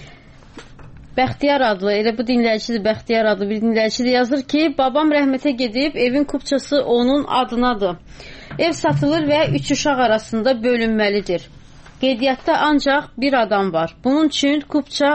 Bəxtiyar adlı, elə bu dinləyicidir, Bəxtiyar adlı bir dinləyicidir yazır ki, babam rəhmətə gedib, evin kupçası onun adınadır. Ev satılır və üç uşaq arasında bölünməlidir. Qeydiyyatda ancaq bir adam var. Bunun üçün kupça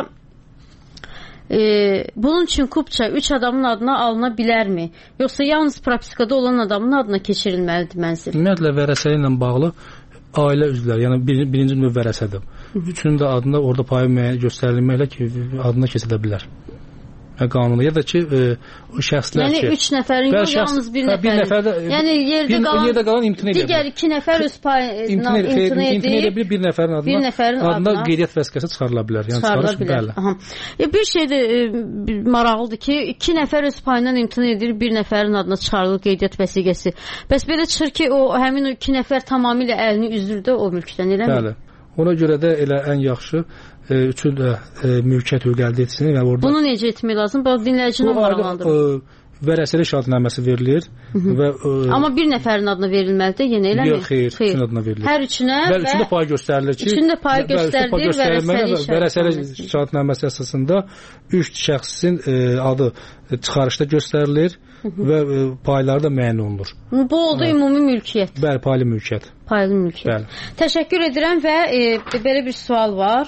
e, bunun üçün kupça üç adamın adına alına bilərmi? Yoxsa yalnız propiskada olan adamın adına keçirilməlidir mənzil? Ümumiyyətlə vərəsəli ilə bağlı ailə üzvləri, yəni bir, birinci növ vərəsədir. Üçünün də adında orada payı müəyyən göstərilməklə ki, adına keçilə bilər. Qanunu ya da ki, e, o şəxslər yəni, ki... Yəni üç nəfərin yox, şəxs, yalnız bir nəfərin. Bir nəfər də, yəni yerdə bir, qalan, yerdə qalan imtina edə digər iki nəfər öz payına imtina edir. İmtina edə bilir, bir nəfərin adına, bir nəfərin adına, adına qeydiyyat vəsiqəsi çıxarıla bilər. Yəni, çıxarıla bilər. E, bir şey də e, maraqlıdır ki, iki nəfər öz payından imtina edir, bir nəfərin adına çıxarılır qeydiyyat vəsiqəsi. Bəs belə çıxır ki, o həmin o iki nəfər tamamilə əlini üzdür də o mülkdən, eləmi? Bəli. Ona görə də elə ən yaxşı e, üçün də e, mülkiyyət hüquq əldə etsin və orada. Bunu necə etmək lazım? Bax dinləyicinin maraqlandırır. Vərəsəli şahidnaməsi verilir və e, amma bir nəfərin adına verilməlidir, yenə eləmi? Yox, xeyr, üçün adına verilir. Hər üçünə və üçündə pay göstərilir ki, üçündə pay göstərilir vərəsəli vərəsəli şahidnaməsi əsasında üç şəxsin e, adı çıxarışda göstərilir və e, payları da müəyyən olunur. Bu oldu ümumi mülkiyyət. Bəli, paylı mülkiyyət. Paylı mülkiyyət. Bəli. Təşəkkür edirəm və e, belə bir sual var.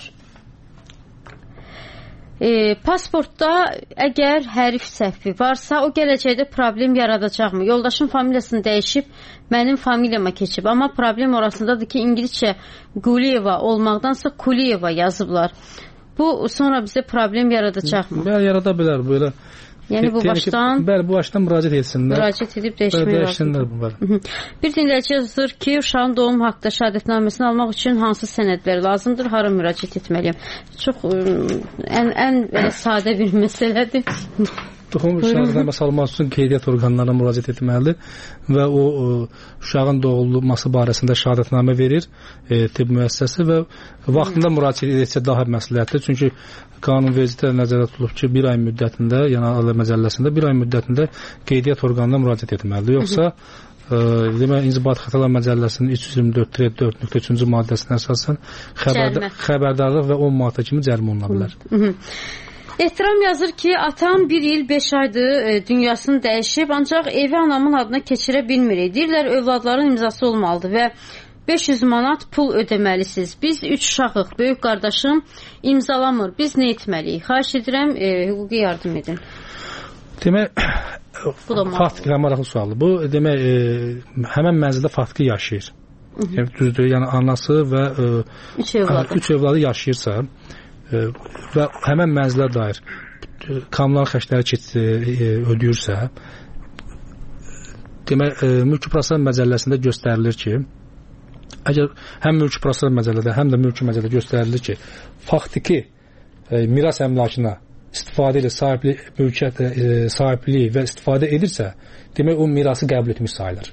E, pasportda əgər hərf səhvi varsa, o gələcəkdə problem yaradacaqmı? Yoldaşın familiyasını dəyişib, mənim familiyama keçib. Amma problem orasındadır ki, İngilizcə Quliyeva olmaqdansa Kuliyeva yazıblar. Bu sonra bizə problem yaradacaqmı? Bəli, yarada bilər belə. Yəni bu başdan bəli, bu başdan müraciət etsinlər. Müraciət edib dəyişmək lazımdır. Bir dinləyici yazır ki, uşağın doğum haqqında şəhadətnaməsini almaq üçün hansı sənədlər lazımdır, hara müraciət etməliyəm? Çox ən ən belə sadə bir məsələdir. Doğum şəhadətnaməsi almaq üçün qeydiyyat orqanlarına müraciət etməlidir və o, o uşağın doğulması barəsində şəhadətnamə verir e, tibb müəssisəsi və vaxtında müraciət etsə daha məsləhətdir. Çünki qanunvericilikdə nəzərdə tutulub ki, bir ay müddətində, yəni Ailə Məcəlləsində bir ay müddətində qeydiyyat orqanına müraciət etməlidir. Yoxsa e, demək, İnzibati Xətalar Məcəlləsinin üç yüz iyirmi dörd dörd nöqtə üçüncü maddəsinə əsasən xəbərda, xəbərdarlıq və on manata kimi cərimə oluna bilər. Hı -hı. Ehtiram yazır ki, atam bir il beş aydır e, dünyasını dəyişib, ancaq evi anamın adına keçirə bilmirik. Deyirlər, övladların imzası olmalıdır və beş yüz manat pul ödəməlisiniz. Biz üç uşaqıq, böyük qardaşım imzalamır. Biz nə etməliyik? Xahiş edirəm, e, hüquqi yardım edin. Demək, faktiki maraqlı sualdır. Bu, demək, e, həmən mənzildə faktiki yaşayır. Yəni, düzdür, yəni anası və e, üç övladı. üç övladı yaşayırsa, və həmən mənzilə dair kommunal xərcləri ödəyirsə, demək, e, mülki proseslər məcəlləsində göstərilir ki, əgər həm mülki proseslər məcəllədə, həm də mülki məcəllədə göstərilir ki, faktiki e, miras əmlakına istifadə ilə sahibli, mülkiyyət e, sahibliyi və istifadə edirsə, demək o mirası qəbul etmiş sayılır.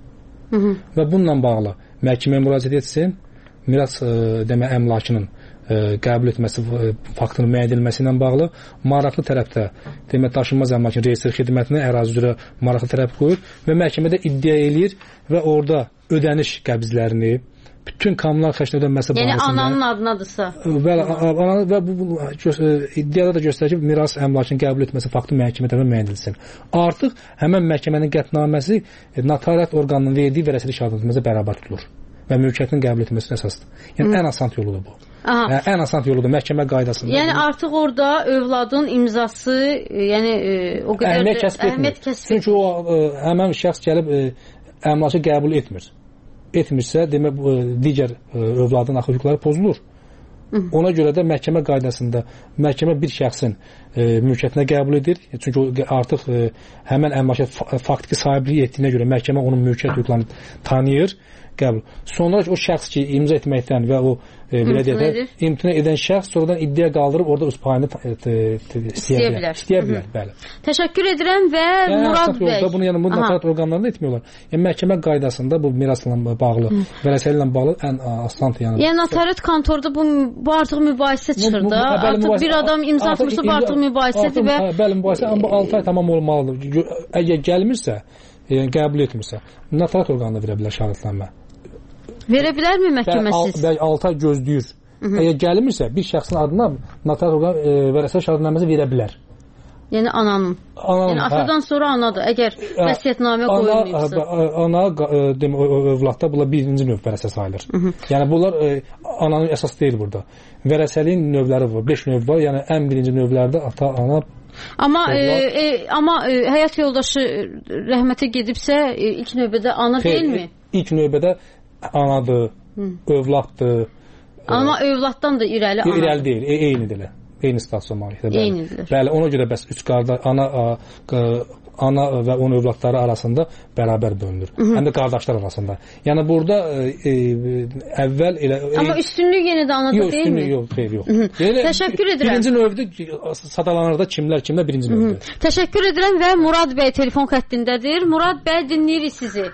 Hı -hı. Və bununla bağlı məhkəməyə müraciət etsin, miras e, demək əmlakının e, qəbul etməsi e, faktının müəyyən edilməsi ilə bağlı maraqlı tərəfdə demək daşınmaz əmlakın reyestr xidmətinə ərazi üzrə maraqlı tərəf qoyur və məhkəmədə iddia eləyir və orada ödəniş qəbzlərini bütün kommunal xərclər ödənməsi yəni barəsində. Yəni ananın adınadırsa. Bəli, ana və bu, bu iddiada da göstərir ki, miras əmlakını qəbul etməsi faktı məhkəmə tərəfindən müəyyən edilsin. Artıq həmin məhkəmənin qətnaməsi notariat orqanının verdiyi vərəsəli şahidləməsə bərabər tutulur və mülkiyyətin qəbul edilməsinə əsasdır. Yəni Hı. ən asan yoludur bu. Hə, ən asan yoludur məhkəmə qaydasında. Yəni artıq orada övladın imzası, yəni e, o qədər əhəmiyyət kəsb etmir. Çünki o e, həmin şəxs gəlib e, əmlakı qəbul etmir. Etmirsə, demək digər e, övladın hüquqları pozulur. Hı. Ona görə də məhkəmə qaydasında məhkəmə bir şəxsin e, mülkiyyətinə qəbul edir. Çünki o artıq e, həmin əmlaka faktiki sahibliyi etdiyinə görə məhkəmə onun mülkiyyət hüquqlarını tanıyır, qəbul. Sonra o şəxs ki, imza etməkdən və o e, belə deyək, imtina edən şəxs sonradan iddia qaldırıb orada öz payını istəyə bilər. İstəyə bilər, bəli. Təşəkkür edirəm və yəni, Murad bəy. Yolda, bunu yəni bu notariat orqanlarında etmiyorlar. Yəni məhkəmə qaydasında bu mirasla bağlı, vərəsəli ilə bağlı ən aslan yəni. Yəni notariat kontorda bu bu artıq mübahisə çıxır da. Artıq bir adam imza atmışsa bu artıq mübahisədir və bəli mübahisə amma altı ay tamam olmalıdır. Əgər gəlmirsə, yəni qəbul etmirsə, notariat orqanına verə bilər şahidləmə. Verə bilərmi məhkəməsiz? Bəli, altı ay gözləyir. Hı -hı. Əgər gəlmirsə, bir şəxsin adına notariat orqanı e, vərəsəli şahidləməsi verə bilər. Yəni ananın. ananın yəni atadan hə. Sonra anadır. Əgər vəsiyyətnamə qoyulmayıbsa. Ana, ana demə övladda bunlar birinci növ vərəsə sayılır. Hı -hı. Yəni bunlar e, ananın əsas deyil burada. Vərəsəliyin növləri var, beş növ var. Yəni ən birinci növlərdə ata, ana. Amma e, e, amma e, həyat yoldaşı rəhmətə gedibsə, e, ilk növbədə ana Xeyr, deyilmi? İlk növbədə anadır, Hı. övladdır. Amma e, övladdan da irəli ana. İrəli deyil, e, eynidir. Eyni statusya malikdir. Eynidir. Bəli, ona görə bəs üç qardaş ana a, a, ana və onun övladları arasında bərabər bölünür. Hı -hı. Həm də qardaşlar arasında. Yəni burada e, e, əvvəl elə Amma üstünlük yenə də anada yox, deyilmi? Yox, yox, xeyr, yox. Yəni, Təşəkkür edirəm. Birinci növdə sadalanırda kimlər, kimlər birinci növdür. Təşəkkür edirəm və Murad bəy telefon xəttindədir. Murad bəy dinləyirik sizi.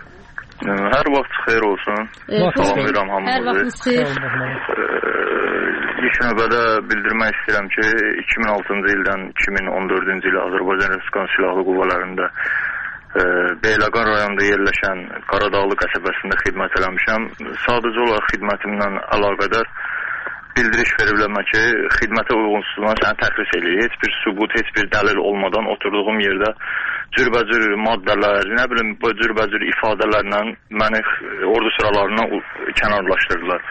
Hər vaxt xeyir olsun. Salamlayıram hamınızı. Hər vaxtınız. İlk növbədə bildirmək istəyirəm ki, iki min altıncı ildən iki min on dördüncü ilə Azərbaycan Respublikasının Silahlı Qüvvələrində e, Beyləqan rayonunda yerləşən Qaradağlı qəsəbəsində xidmət eləmişəm. Sadəcə olaraq xidmətimlə əlaqədar bildiriş verilmə ki, xidmətə uyğunsuzluğuna səni təxris eləyir. Heç bir sübut, heç bir dəlil olmadan oturduğum yerdə cürbəcür maddələr, nə bilim, bu cürbəcür ifadələrlə məni ordu sıralarından kənarlaşdırdılar.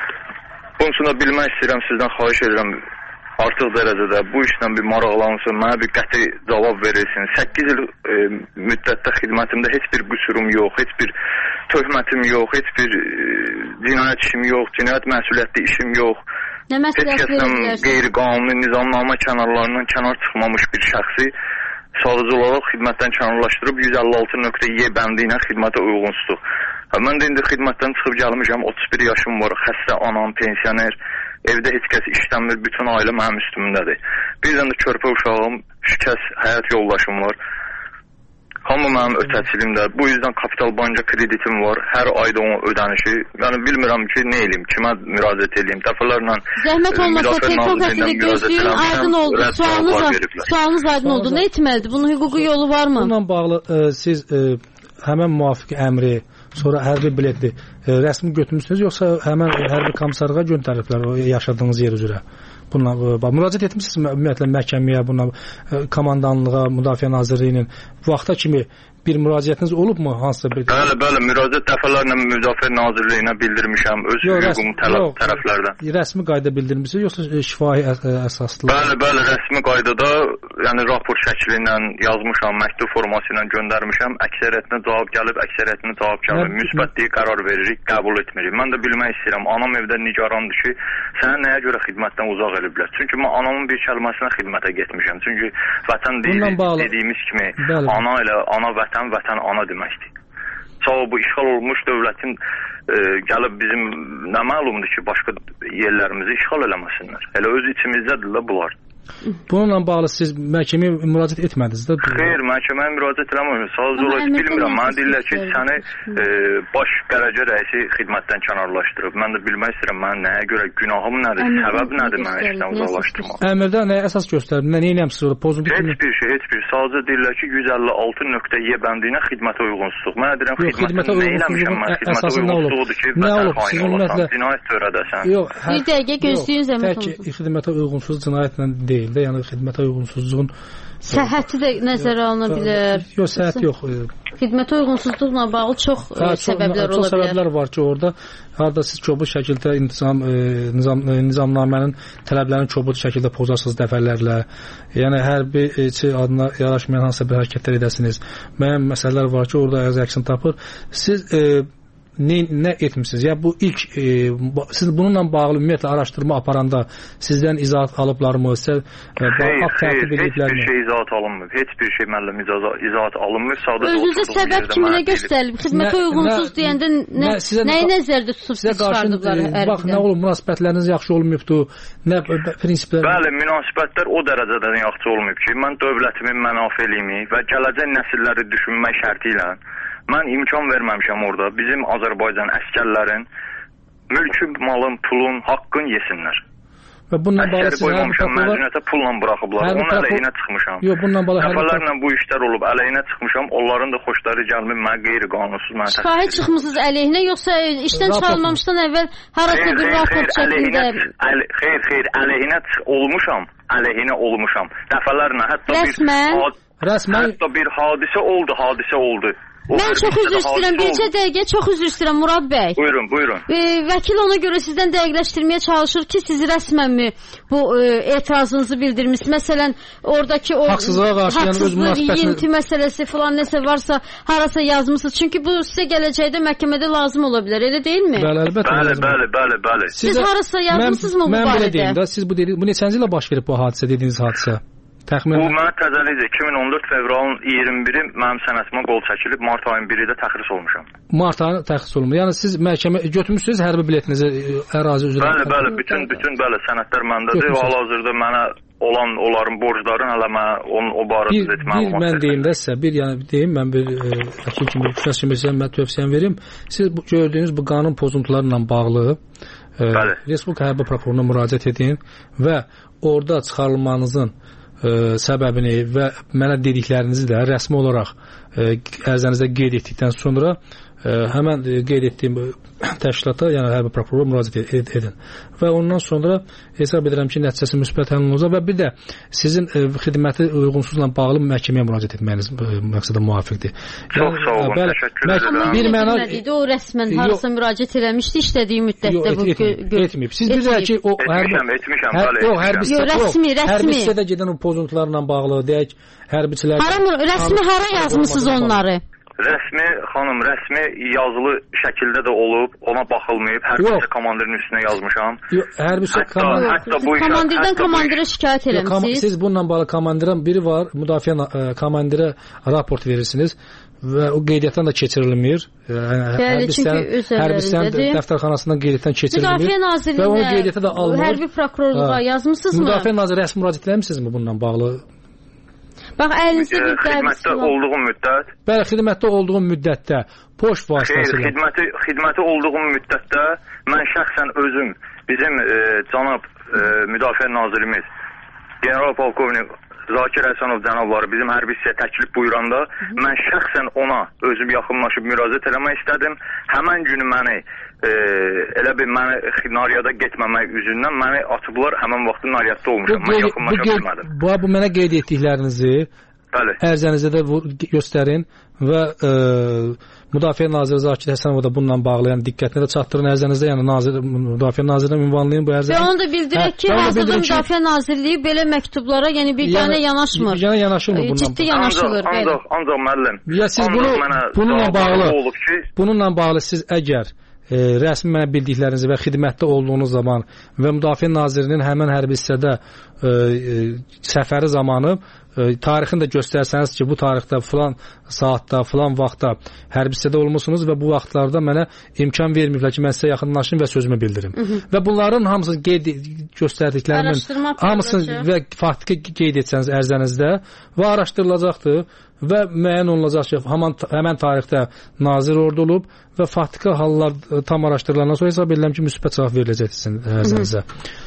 Bunun üçün də bilmək istəyirəm, sizdən xahiş edirəm, artıq dərəcədə bu işlə bir maraqlansın, mənə bir qəti cavab verilsin. səkkiz il e, müddətdə xidmətimdə heç bir qüsurum yox, heç bir töhmətim yox, heç bir e, cinayət işim yox, cinayət məsuliyyətli işim yox. Nə məsuliyyət verilirsə? Qeyri-qanuni nizamnamə kənarlarından kənar çıxmamış bir şəxsi sadəcə olaraq xidmətdən kənarlaşdırıb yüz əlli altı nöqtə Y bəndi ilə xidmətə uyğunsuzluq. Mən də indi xidmətdən çıxıb gəlmişəm, otuz bir yaşım var, xəstə anam, pensioner, evdə heç kəs işləmir, bütün ailə mənim üstümdədir. Bir dənə də körpə uşağım, şikəs həyat yoldaşım var. Hamı mənim ötəçilimdə. Bu yüzden Kapital Banka kreditim var, hər ayda onun ödənişi. Yəni bilmirəm ki, nə eləyim, kimə müraciət edeyim. Dəfələrlə zəhmət olmasa telefon xəttində gözləyin, aydın oldu. Sualınız, sualınız aydın oldu. Nə etməlidir? Bunun hüquqi yolu varmı? Bununla bağlı e, siz e, həmən müvafiq əmri, sonra hərbi biletli e, rəsmi götürmüsünüz, yoxsa həmən hərbi komissarlığa göndəriblər o yaşadığınız yer üzrə? Bununla bax, müraciət etmisiniz ümumiyyətlə məhkəməyə, buna komandanlığa, Müdafiə Nazirliyinin vaxta kimi bir müraciətiniz olubmu hansısa bir? Bəli, bəli, müraciət dəfələrlə Müdafiə Nazirliyinə bildirmişəm öz hüququm tələb tərəflərdən. Rəsmi qayda bildirmisiniz, yoxsa şifahi əsaslı? Bəli, bəli, rəsmi qaydada, yəni raport şəkli ilə yazmışam, məktub forması ilə göndərmişəm, əksəriyyətinə cavab gəlib, əksəriyyətinə cavab gəlib, müsbətliyi qərar veririk, qəbul etmirik. Mən də bilmək istəyirəm, anam evdə nigarandır ki, sənə nəyə görə xidmətdən uzaq eliblər? Çünki mən anamın bir kəlməsinə xidmətə getmişəm. Çünki vətən deyil, dediyimiz kimi, bəli. Ana ilə ana vətən, vətən ana deməkdir. cavabı işğal olmuş dövlətin e, gəlib bizim nə məlumdur ki, başqa yerlərimizi işğal eləməsinlər. Elə öz içimizdədirlər bunlar. Bununla bağlı siz məhkəməyə müraciət etmədiniz də? Xeyr, məhkəməyə müraciət eləməmişəm. Sadəcə olaraq bilmirəm. Mənə deyirlər ki, səni e, baş dərəcə rəisi xidmətdən kənarlaşdırıb. Mən də bilmək istəyirəm, mənim nəyə görə günahım nədir, səbəb nədir mənə işdən uzaqlaşdırmaq. Əmrdə nəyə əsas göstərib, nə eləmişsiniz orada? Pozuntu heç bir şey, heç bir. Sadəcə deyirlər ki, yüz əlli altı nöqtə Y bəndiyinə xidmətə uyğunsuzluq. Mənə deyirəm, xidmətə nə eləmişəm mən? Xidmətə uyğunsuzluqdur ki, vətən xaini olasan, cinayət törədəsən. Bir dəqiqə gözləyin zəhmət olsun. Tək xidmətə uyğunsuz cinayətlə deyil də, yəni xidmətə uyğunsuzluğun səhhəti də nəzərə alına bilər. Yox, səhhət yox. Xidmətə uyğunsuzluqla bağlı çox hə, səbəblər çox, ola bilər. Çox səbəblər var ki, orada harda siz kobud şəkildə intizam e, nizam e, nizamnamənin tələblərini kobud şəkildə pozarsınız dəfələrlə. Yəni hərbi elçi adına yaraşmayan hansısa bir hərəkətlər edəsiniz. Müəyyən məsələlər var ki, orada öz əksini tapır. Siz e, nə, nə etmişsiniz? Ya bu ilk e, siz bununla bağlı ümumiyyətlə araşdırma aparanda sizdən izahat alıblarmı? Sizə e, xeyr, xeyr, heç bir şey izahat alınmır. Heç bir şey müəllim izahat alınmır. Sadəcə özünüzə səbəb kiminə göstərilib? Xidmətə uyğunsuz deyəndə nə, nəyi nəzərdə tutub siz çıxardıblar? Bax, nə olub, münasibətləriniz yaxşı olmayıbdı, nə prinsiplər? Bəli, münasibətlər o dərəcədən yaxşı olmayıb ki, mən dövlətimin mənafeliyimi və gələcək nəsilləri düşünmək şərti ilə mən imkan verməmişəm orada bizim Azərbaycan əskərlərin mülkü, malın, pulun, haqqın yesinlər. Və bununla bağlı siz hərbi prokuror məzuniyyətə pulla buraxıblar. Onun əleyhinə çıxmışam. Yox, bununla bağlı dəfələrlə bu işlər olub, əleyhinə çıxmışam. Onların da xoşları gəlmir, mənə qeyri-qanunsuz mənə təqsir. Şahid çıxmısınız əleyhinə, yoxsa işdən çıxarılmamışdan əvvəl harasa bir raport şəklində? Xeyr, xeyr, əleyhinə olmuşam, əleyhinə olmuşam. Dəfələrlə, hətta bir rəsmən hətta bir hadisə oldu, hadisə oldu. Mən çox üzr istəyirəm, bircə dəqiqə çox üzr istəyirəm Murad bəy. Buyurun, buyurun. E, vəkil ona görə sizdən dəqiqləşdirməyə çalışır ki, siz rəsmənmi bu e, etirazınızı bildirmişsiniz? Məsələn, oradakı o haqsızlığa qarşı, yəni öz münasibətiniz, yinti məsələsi falan nəsə varsa, harasa yazmısınız. Çünki bu sizə gələcəkdə məhkəmədə lazım ola bilər, elə deyilmi? Bəli, əlbəttə. Bəli, bəli, bəli, bəli. Siz, siz harasa yazmısınızmı bu barədə? Mən belə deyim də, siz bu dediniz, bu neçənci ilə baş verib bu hadisə, dediyiniz hadisə? Təxminən. Bu mənə təzəlikdir. iki min on dörd fevralın iyirmi biri mənim sənətimə qol çəkilib, mart ayının biri də təxris olmuşam. Mart ayının təxris olunmuş. Yəni siz məhkəmə götürmüsünüz hərbi biletinizi ərazi üzrə? Bəli, bəli, bütün bütün bəli sənədlər məndədir. Hal-hazırda mənə olan onların borclarını hələ mən onun o barədə etməliyəm. Bir mən deyim də sizə, bir yəni deyim, mən bir vəkil kimi, şəxs kimi sizə mən tövsiyəm verim. Siz bu, gördüyünüz bu qanun pozuntularıyla bağlı e, Respublika Hərbi Prokuroruna müraciət edin və orada çıxarılmanızın Ə, səbəbini və mənə dediklərinizi də rəsmi olaraq ə, ərizənizdə qeyd etdikdən sonra ə, həmən ə, qeyd etdiyim təşkilata, yəni hərbi prokurora müraciət ed edin. Və ondan sonra hesab edirəm ki, nəticəsi müsbət həll olacaq və bir də sizin ə, xidməti uyğunsuzla bağlı məhkəməyə müraciət etməyiniz ə, məqsədə müvafiqdir. Çox sağ olun, bəli, təşəkkür edirəm. Bir məna o rəsmən harasa müraciət eləmişdi, işlədiyi müddətdə bu etməyib. Siz bilirlər ki, o etmişəm, etmişəm, bəli. Yox, hərbi rəsmi, rəsmi. Hərbi hissədə gedən o pozuntularla bağlı deyək, hərbiçilər. Hara rəsmi hara yazmısınız onları? Rəsmi, xanım, rəsmi yazılı şəkildə də olub, ona baxılmayıb, hərbi komandirin üstünə yazmışam. Yox, hərbi komandir. Hətta bu komandirdən komandirə şikayət eləmişsiniz. Siz bununla bağlı komandirin biri var, müdafiə komandirə raport verirsiniz və o qeydiyyatdan da keçirilmir. Bəli, çünki öz əllərindədir. Dəftərxanasından qeydiyyatdan keçirilmir. Müdafiə Nazirliyinə, hərbi prokurorluğa yazmısınızmı? Müdafiə Nazirliyi rəsmi müraciət eləmisinizmi bununla bağlı? Bax, əlinizdə bir xidmətdə olduğum müddət. Bəli, xidmətdə olduğum müddətdə poçt vasitəsilə. Xeyr, xidməti xidməti olduğum müddətdə mən şəxsən özüm bizim e, cənab e, Müdafiə Nazirimiz General Polkovnik Zakir Həsənov cənabları bizim hərbi hissəyə təklif buyuranda mən şəxsən ona özüm yaxınlaşıb müraciət eləmək istədim. Həmən günü məni e, elə bir məni nariyada getməmək üzündən məni atıblar, həmən vaxtı nariyatda olmuşam. Mən yaxınlaşa bilmədim. Bu, bu mənə qeyd etdiklərinizi ərizənizdə də göstərin və e, Müdafiə Naziri Zakir Həsənov da bununla bağlı, yəni diqqətini də çatdırın ərizənizdə, yəni nazir, Müdafiə Nazirinin ünvanlayın bu ərizəni. Və onu da bildirək ki, hə, hazırda Müdafiə Nazirliyi belə məktublara, yəni biganə yanaşmır. Biganə yanaşılmır bununla. Ciddi yanaşılır. Ancaq, ancaq, ancaq müəllim. Ya siz bunu, bununla bağlı, bununla bağlı siz əgər e, rəsmi mənə bildiklərinizi və xidmətdə olduğunuz zaman və Müdafiə Nazirinin həmən hərbi hissədə e, e, səfəri zamanı tarixini də göstərsəniz ki, bu tarixdə filan saatda, filan vaxtda hərbi hissədə olmusunuz və bu vaxtlarda mənə imkan verməyiblər ki, mən sizə yaxınlaşım və sözümü bildirim. Hı -hı. Və bunların hamısını qeyd göstərdiklərimin hamısını və faktiki qeyd etsəniz ərizənizdə və araşdırılacaqdır və müəyyən olunacaq ki, həmən, həmən tarixdə nazir ordu olub və faktiki hallar tam araşdırılandan sonra hesab edirəm ki, müsbət cavab veriləcək sizin ərizənizə.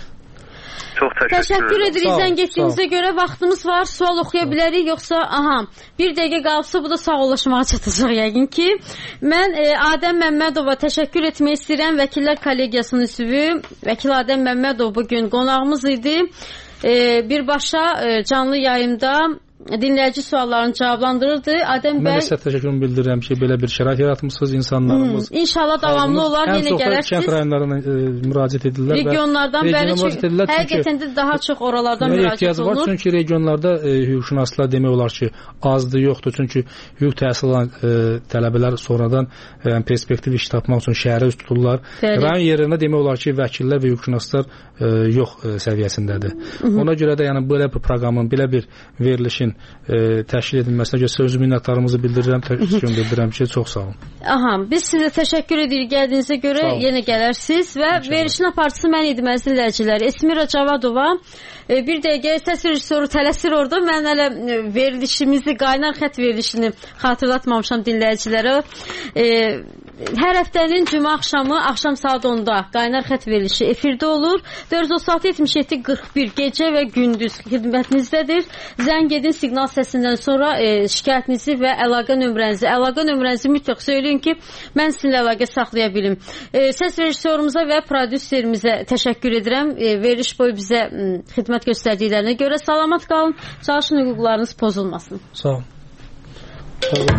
Çox təşəkkür, təşəkkür edirik. Zəng etdiyinizə görə vaxtımız var. Sual oxuya bilərik, yoxsa aha, bir dəqiqə qalıbsa bu da sağollaşmağa çatacaq yəqin ki. Mən e, Adəm Məmmədova təşəkkür etmək istəyirəm. Vəkillər kollegiyasının üzvü Vəkil Adəm Məmmədov bugün qonağımız idi. E, birbaşa e, canlı yayımda dinləyici suallarını cavablandırırdı. Adəm bəy... Mən də sizə təşəkkürümü bildirirəm ki, belə bir şərait yaratmışsınız insanlarımız. Hmm, İnşallah davamlı olar, yenə gələrsiniz. Kənd rayonlarına e, müraciət edirlər. Regionlardan bəli, həqiqətən də daha çox oralardan müraciət olur. Var, çünki regionlarda e, hüquqşünaslar demək olar ki, azdır, yoxdur. Çünki hüquq təhsil alan e, tələbələr sonradan e, perspektiv iş tapmaq üçün şəhərə üst tuturlar. Rayon yerində demək olar ki, vəkillər və hüquqşünaslar e, yox e, səviyyəsindədir. Hı -hı. Ona görə də yəni belə bir proqramın, belə bir verilişin E, təşkil edilməsinə görə sizə öz minnətdarlığımızı bildirirəm, təşəkkür edirəm ki, çox sağ olun. Aha, biz sizə təşəkkür edirik gəldiyinizə görə, yenə gələrsiniz və İnşallah. Verilişin aparıcısı mən idim əziz dinləyicilər. Esmira Cavadova e, bir dəqiqə səs rejissoru tələsir orada. Mən hələ verilişimizi, qaynar xətt verilişini xatırlatmamışam dinləyicilərə. E, Hər həftənin cümə axşamı, axşam saat onda qaynar xətt verilişi efirdə olur. dörd yüz otuz altı yetmiş yeddi qırx bir gecə və gündüz xidmətinizdədir. Zəng edin siqnal səsindən sonra e, şikayətinizi və əlaqə nömrənizi, əlaqə nömrənizi mütləq söyləyin ki, mən sizinlə əlaqə saxlaya bilim. E, səs rejissorumuza və prodüserimizə təşəkkür edirəm. E, veriliş boyu bizə m, xidmət göstərdiklərinə görə salamat qalın. Çalışın hüquqlarınız pozulmasın. Sağ olun. Sağ olun.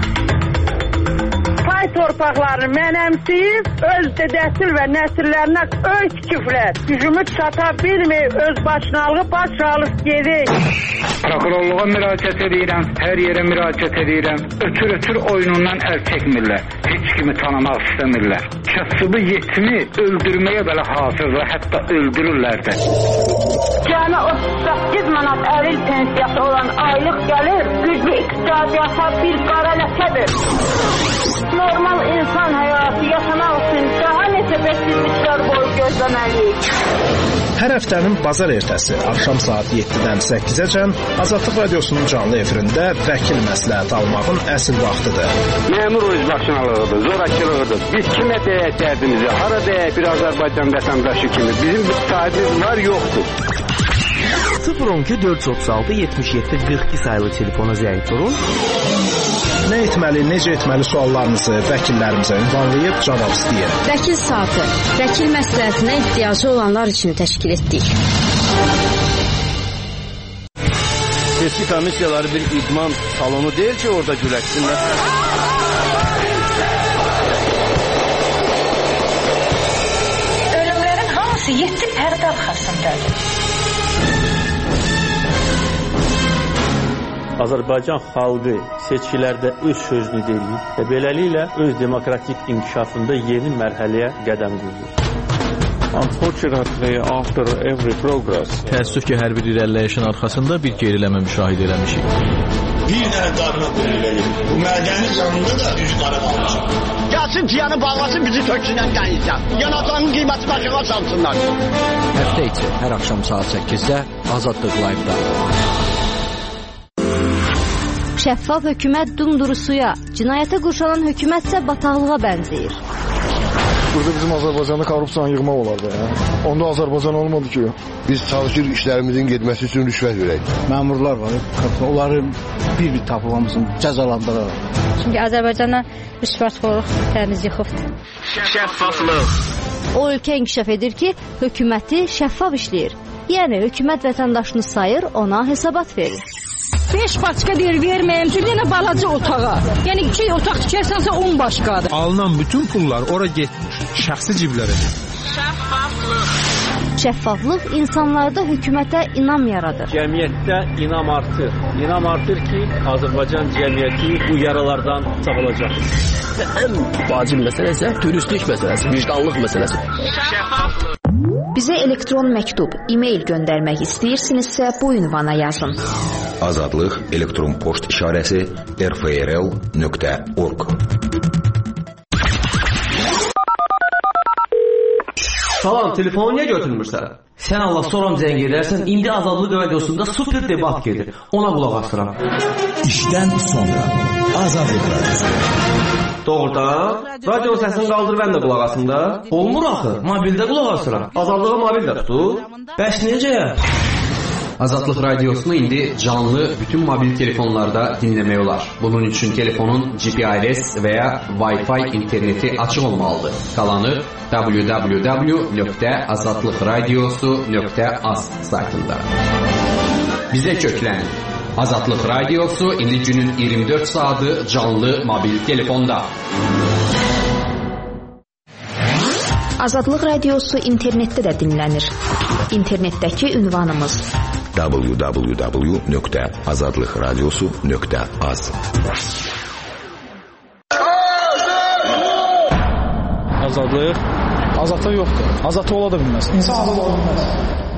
Pay torpaqlarını mənəmsiyib, öz dədəsil və nəsillərinə öz küfrət, gücümü çata bilməyib, öz başınalığı baş alıb gedik. Prokurorluğa müraciət edirəm, hər yerə müraciət edirəm. Ötür-ötür oyunundan əl çəkmirlər, heç kimi tanımaq istəmirlər. Kasıbı yetimi öldürməyə belə hazırlar, hətta öldürürlər də. Cəmi otuz səkkiz manat əril pensiyası olan aylıq gəlir, güclü iqtisadiyyata bir qara ləkədir. Normal insan həyatı yaşamaq üçün daha neçə bəksizliklər boyu gözləməliyik. Hər həftənin bazar ertəsi axşam saat yeddidən səkkizəcən Azadlıq Radiosunun canlı efirində vəkil məsləhət almağın əsl vaxtıdır. Məmur özbaşınalığıdır, zorakılığıdır. Biz kimə deyək dərdimizi, hara deyək bir Azərbaycan vətəndaşı kimi. Bizim bir sahibimiz var, yoxdur. sıfır on iki dörd yüz otuz altı yetmiş yeddi qırx iki sayılı telefona zəng vurun. Nə etməli, necə etməli suallarınızı vəkillərimizə ünvanlayıb cavab istəyir. Vəkil saatı, vəkil məsləhətinə ehtiyacı olanlar üçün təşkil etdik. Seçki komissiyaları bir idman salonu deyil ki, orada güləksinlər. Ölümlərin hamısı yeddi pərdə arxasındadır. Azərbaycan xalqı seçkilərdə öz sözünü deyir və beləliklə öz demokratik inkişafında yeni mərhələyə qədəm qoyur. Unfortunately, after every progress, təəssüf ki, hər bir irəliləyişin arxasında bir geriləmə müşahidə eləmişik. Bir dənə qarına böyüləyim. Bu mədəni yanında da düz qara qalmışam. Gəlsin tiyanı bağlasın, bizi töksünən qənizdən. Yanacağının qiyməti başına çalsınlar. Həftə içi hər axşam saat səkkizdə Azadlıq Live-da. Şəffaf hökumət dumduru suya, cinayətə qurşalan hökumətsə bataqlığa bənzəyir. Burada bizim Azərbaycanda korrupsiyanı yığmaq olar da ya. Onda Azərbaycan olmadı ki. Biz çalışır işlərimizin getməsi üçün rüşvət verək. Məmurlar var, onları bir-bir tapılamızın cəzalandıraraq. Çünki Azərbaycana rüşvətxorluq təmiz yıxıbdır. Şəffaflıq. O ölkə inkişaf edir ki, hökuməti şəffaf işləyir. Yəni hökumət vətəndaşını sayır, ona hesabat verir. beş başqa deyir, verməyəm üçün yenə balaca otağa. Yəni iki otaq tikərsənsə on başqadır. Alınan bütün pullar ora getmiş, şəxsi ciblərə. Şəffaflıq. Şəffaflıq insanlarda hökumətə inam yaradır. Cəmiyyətdə inam artır. İnam artır ki, Azərbaycan cəmiyyəti bu yaralardan sağalacaq. Ən vacib məsələ isə dürüstlük məsələsi, vicdanlıq məsələsi. Şəffaflıq. Bizə elektron məktub, e-mail göndərmək istəyirsinizsə bu ünvana yazın. Azadlıq elektron poçt işarəsi r f r l nöqtə org. Salam, telefonu niyə götürmürsən? Sən Allah soram zəng edərsən, indi Azadlıq radiosunda super debat gedir. Ona qulaq asıram. İşdən sonra Azadlıq radiosu. Doğrudan, radio səsini qaldır, mən də qulaq asım da. Olmur axı, mobildə qulaq asıram. Azadlığı mobildə tutur. Bəs necə? Azadlıq radiosunu indi canlı bütün mobil telefonlarda dinləmək olar. Bunun üçün telefonun G P R S və ya Wi-Fi interneti açıq olmalıdır. Qalanı w w w nöqtə azadlıq radiosu nöqtə az saytında. Bizə köklənin. Azadlıq radiosu indi günün iyirmi dörd saatı canlı mobil telefonda. Azadlıq radiosu internetdə də dinlənir. İnternetdəki ünvanımız w w w nöqtə azadlıq radiosu nöqtə az. Azadlıq? Azadlıq yoxdur. Azadlıq ola da bilməz. İnsan azad ola bilməz.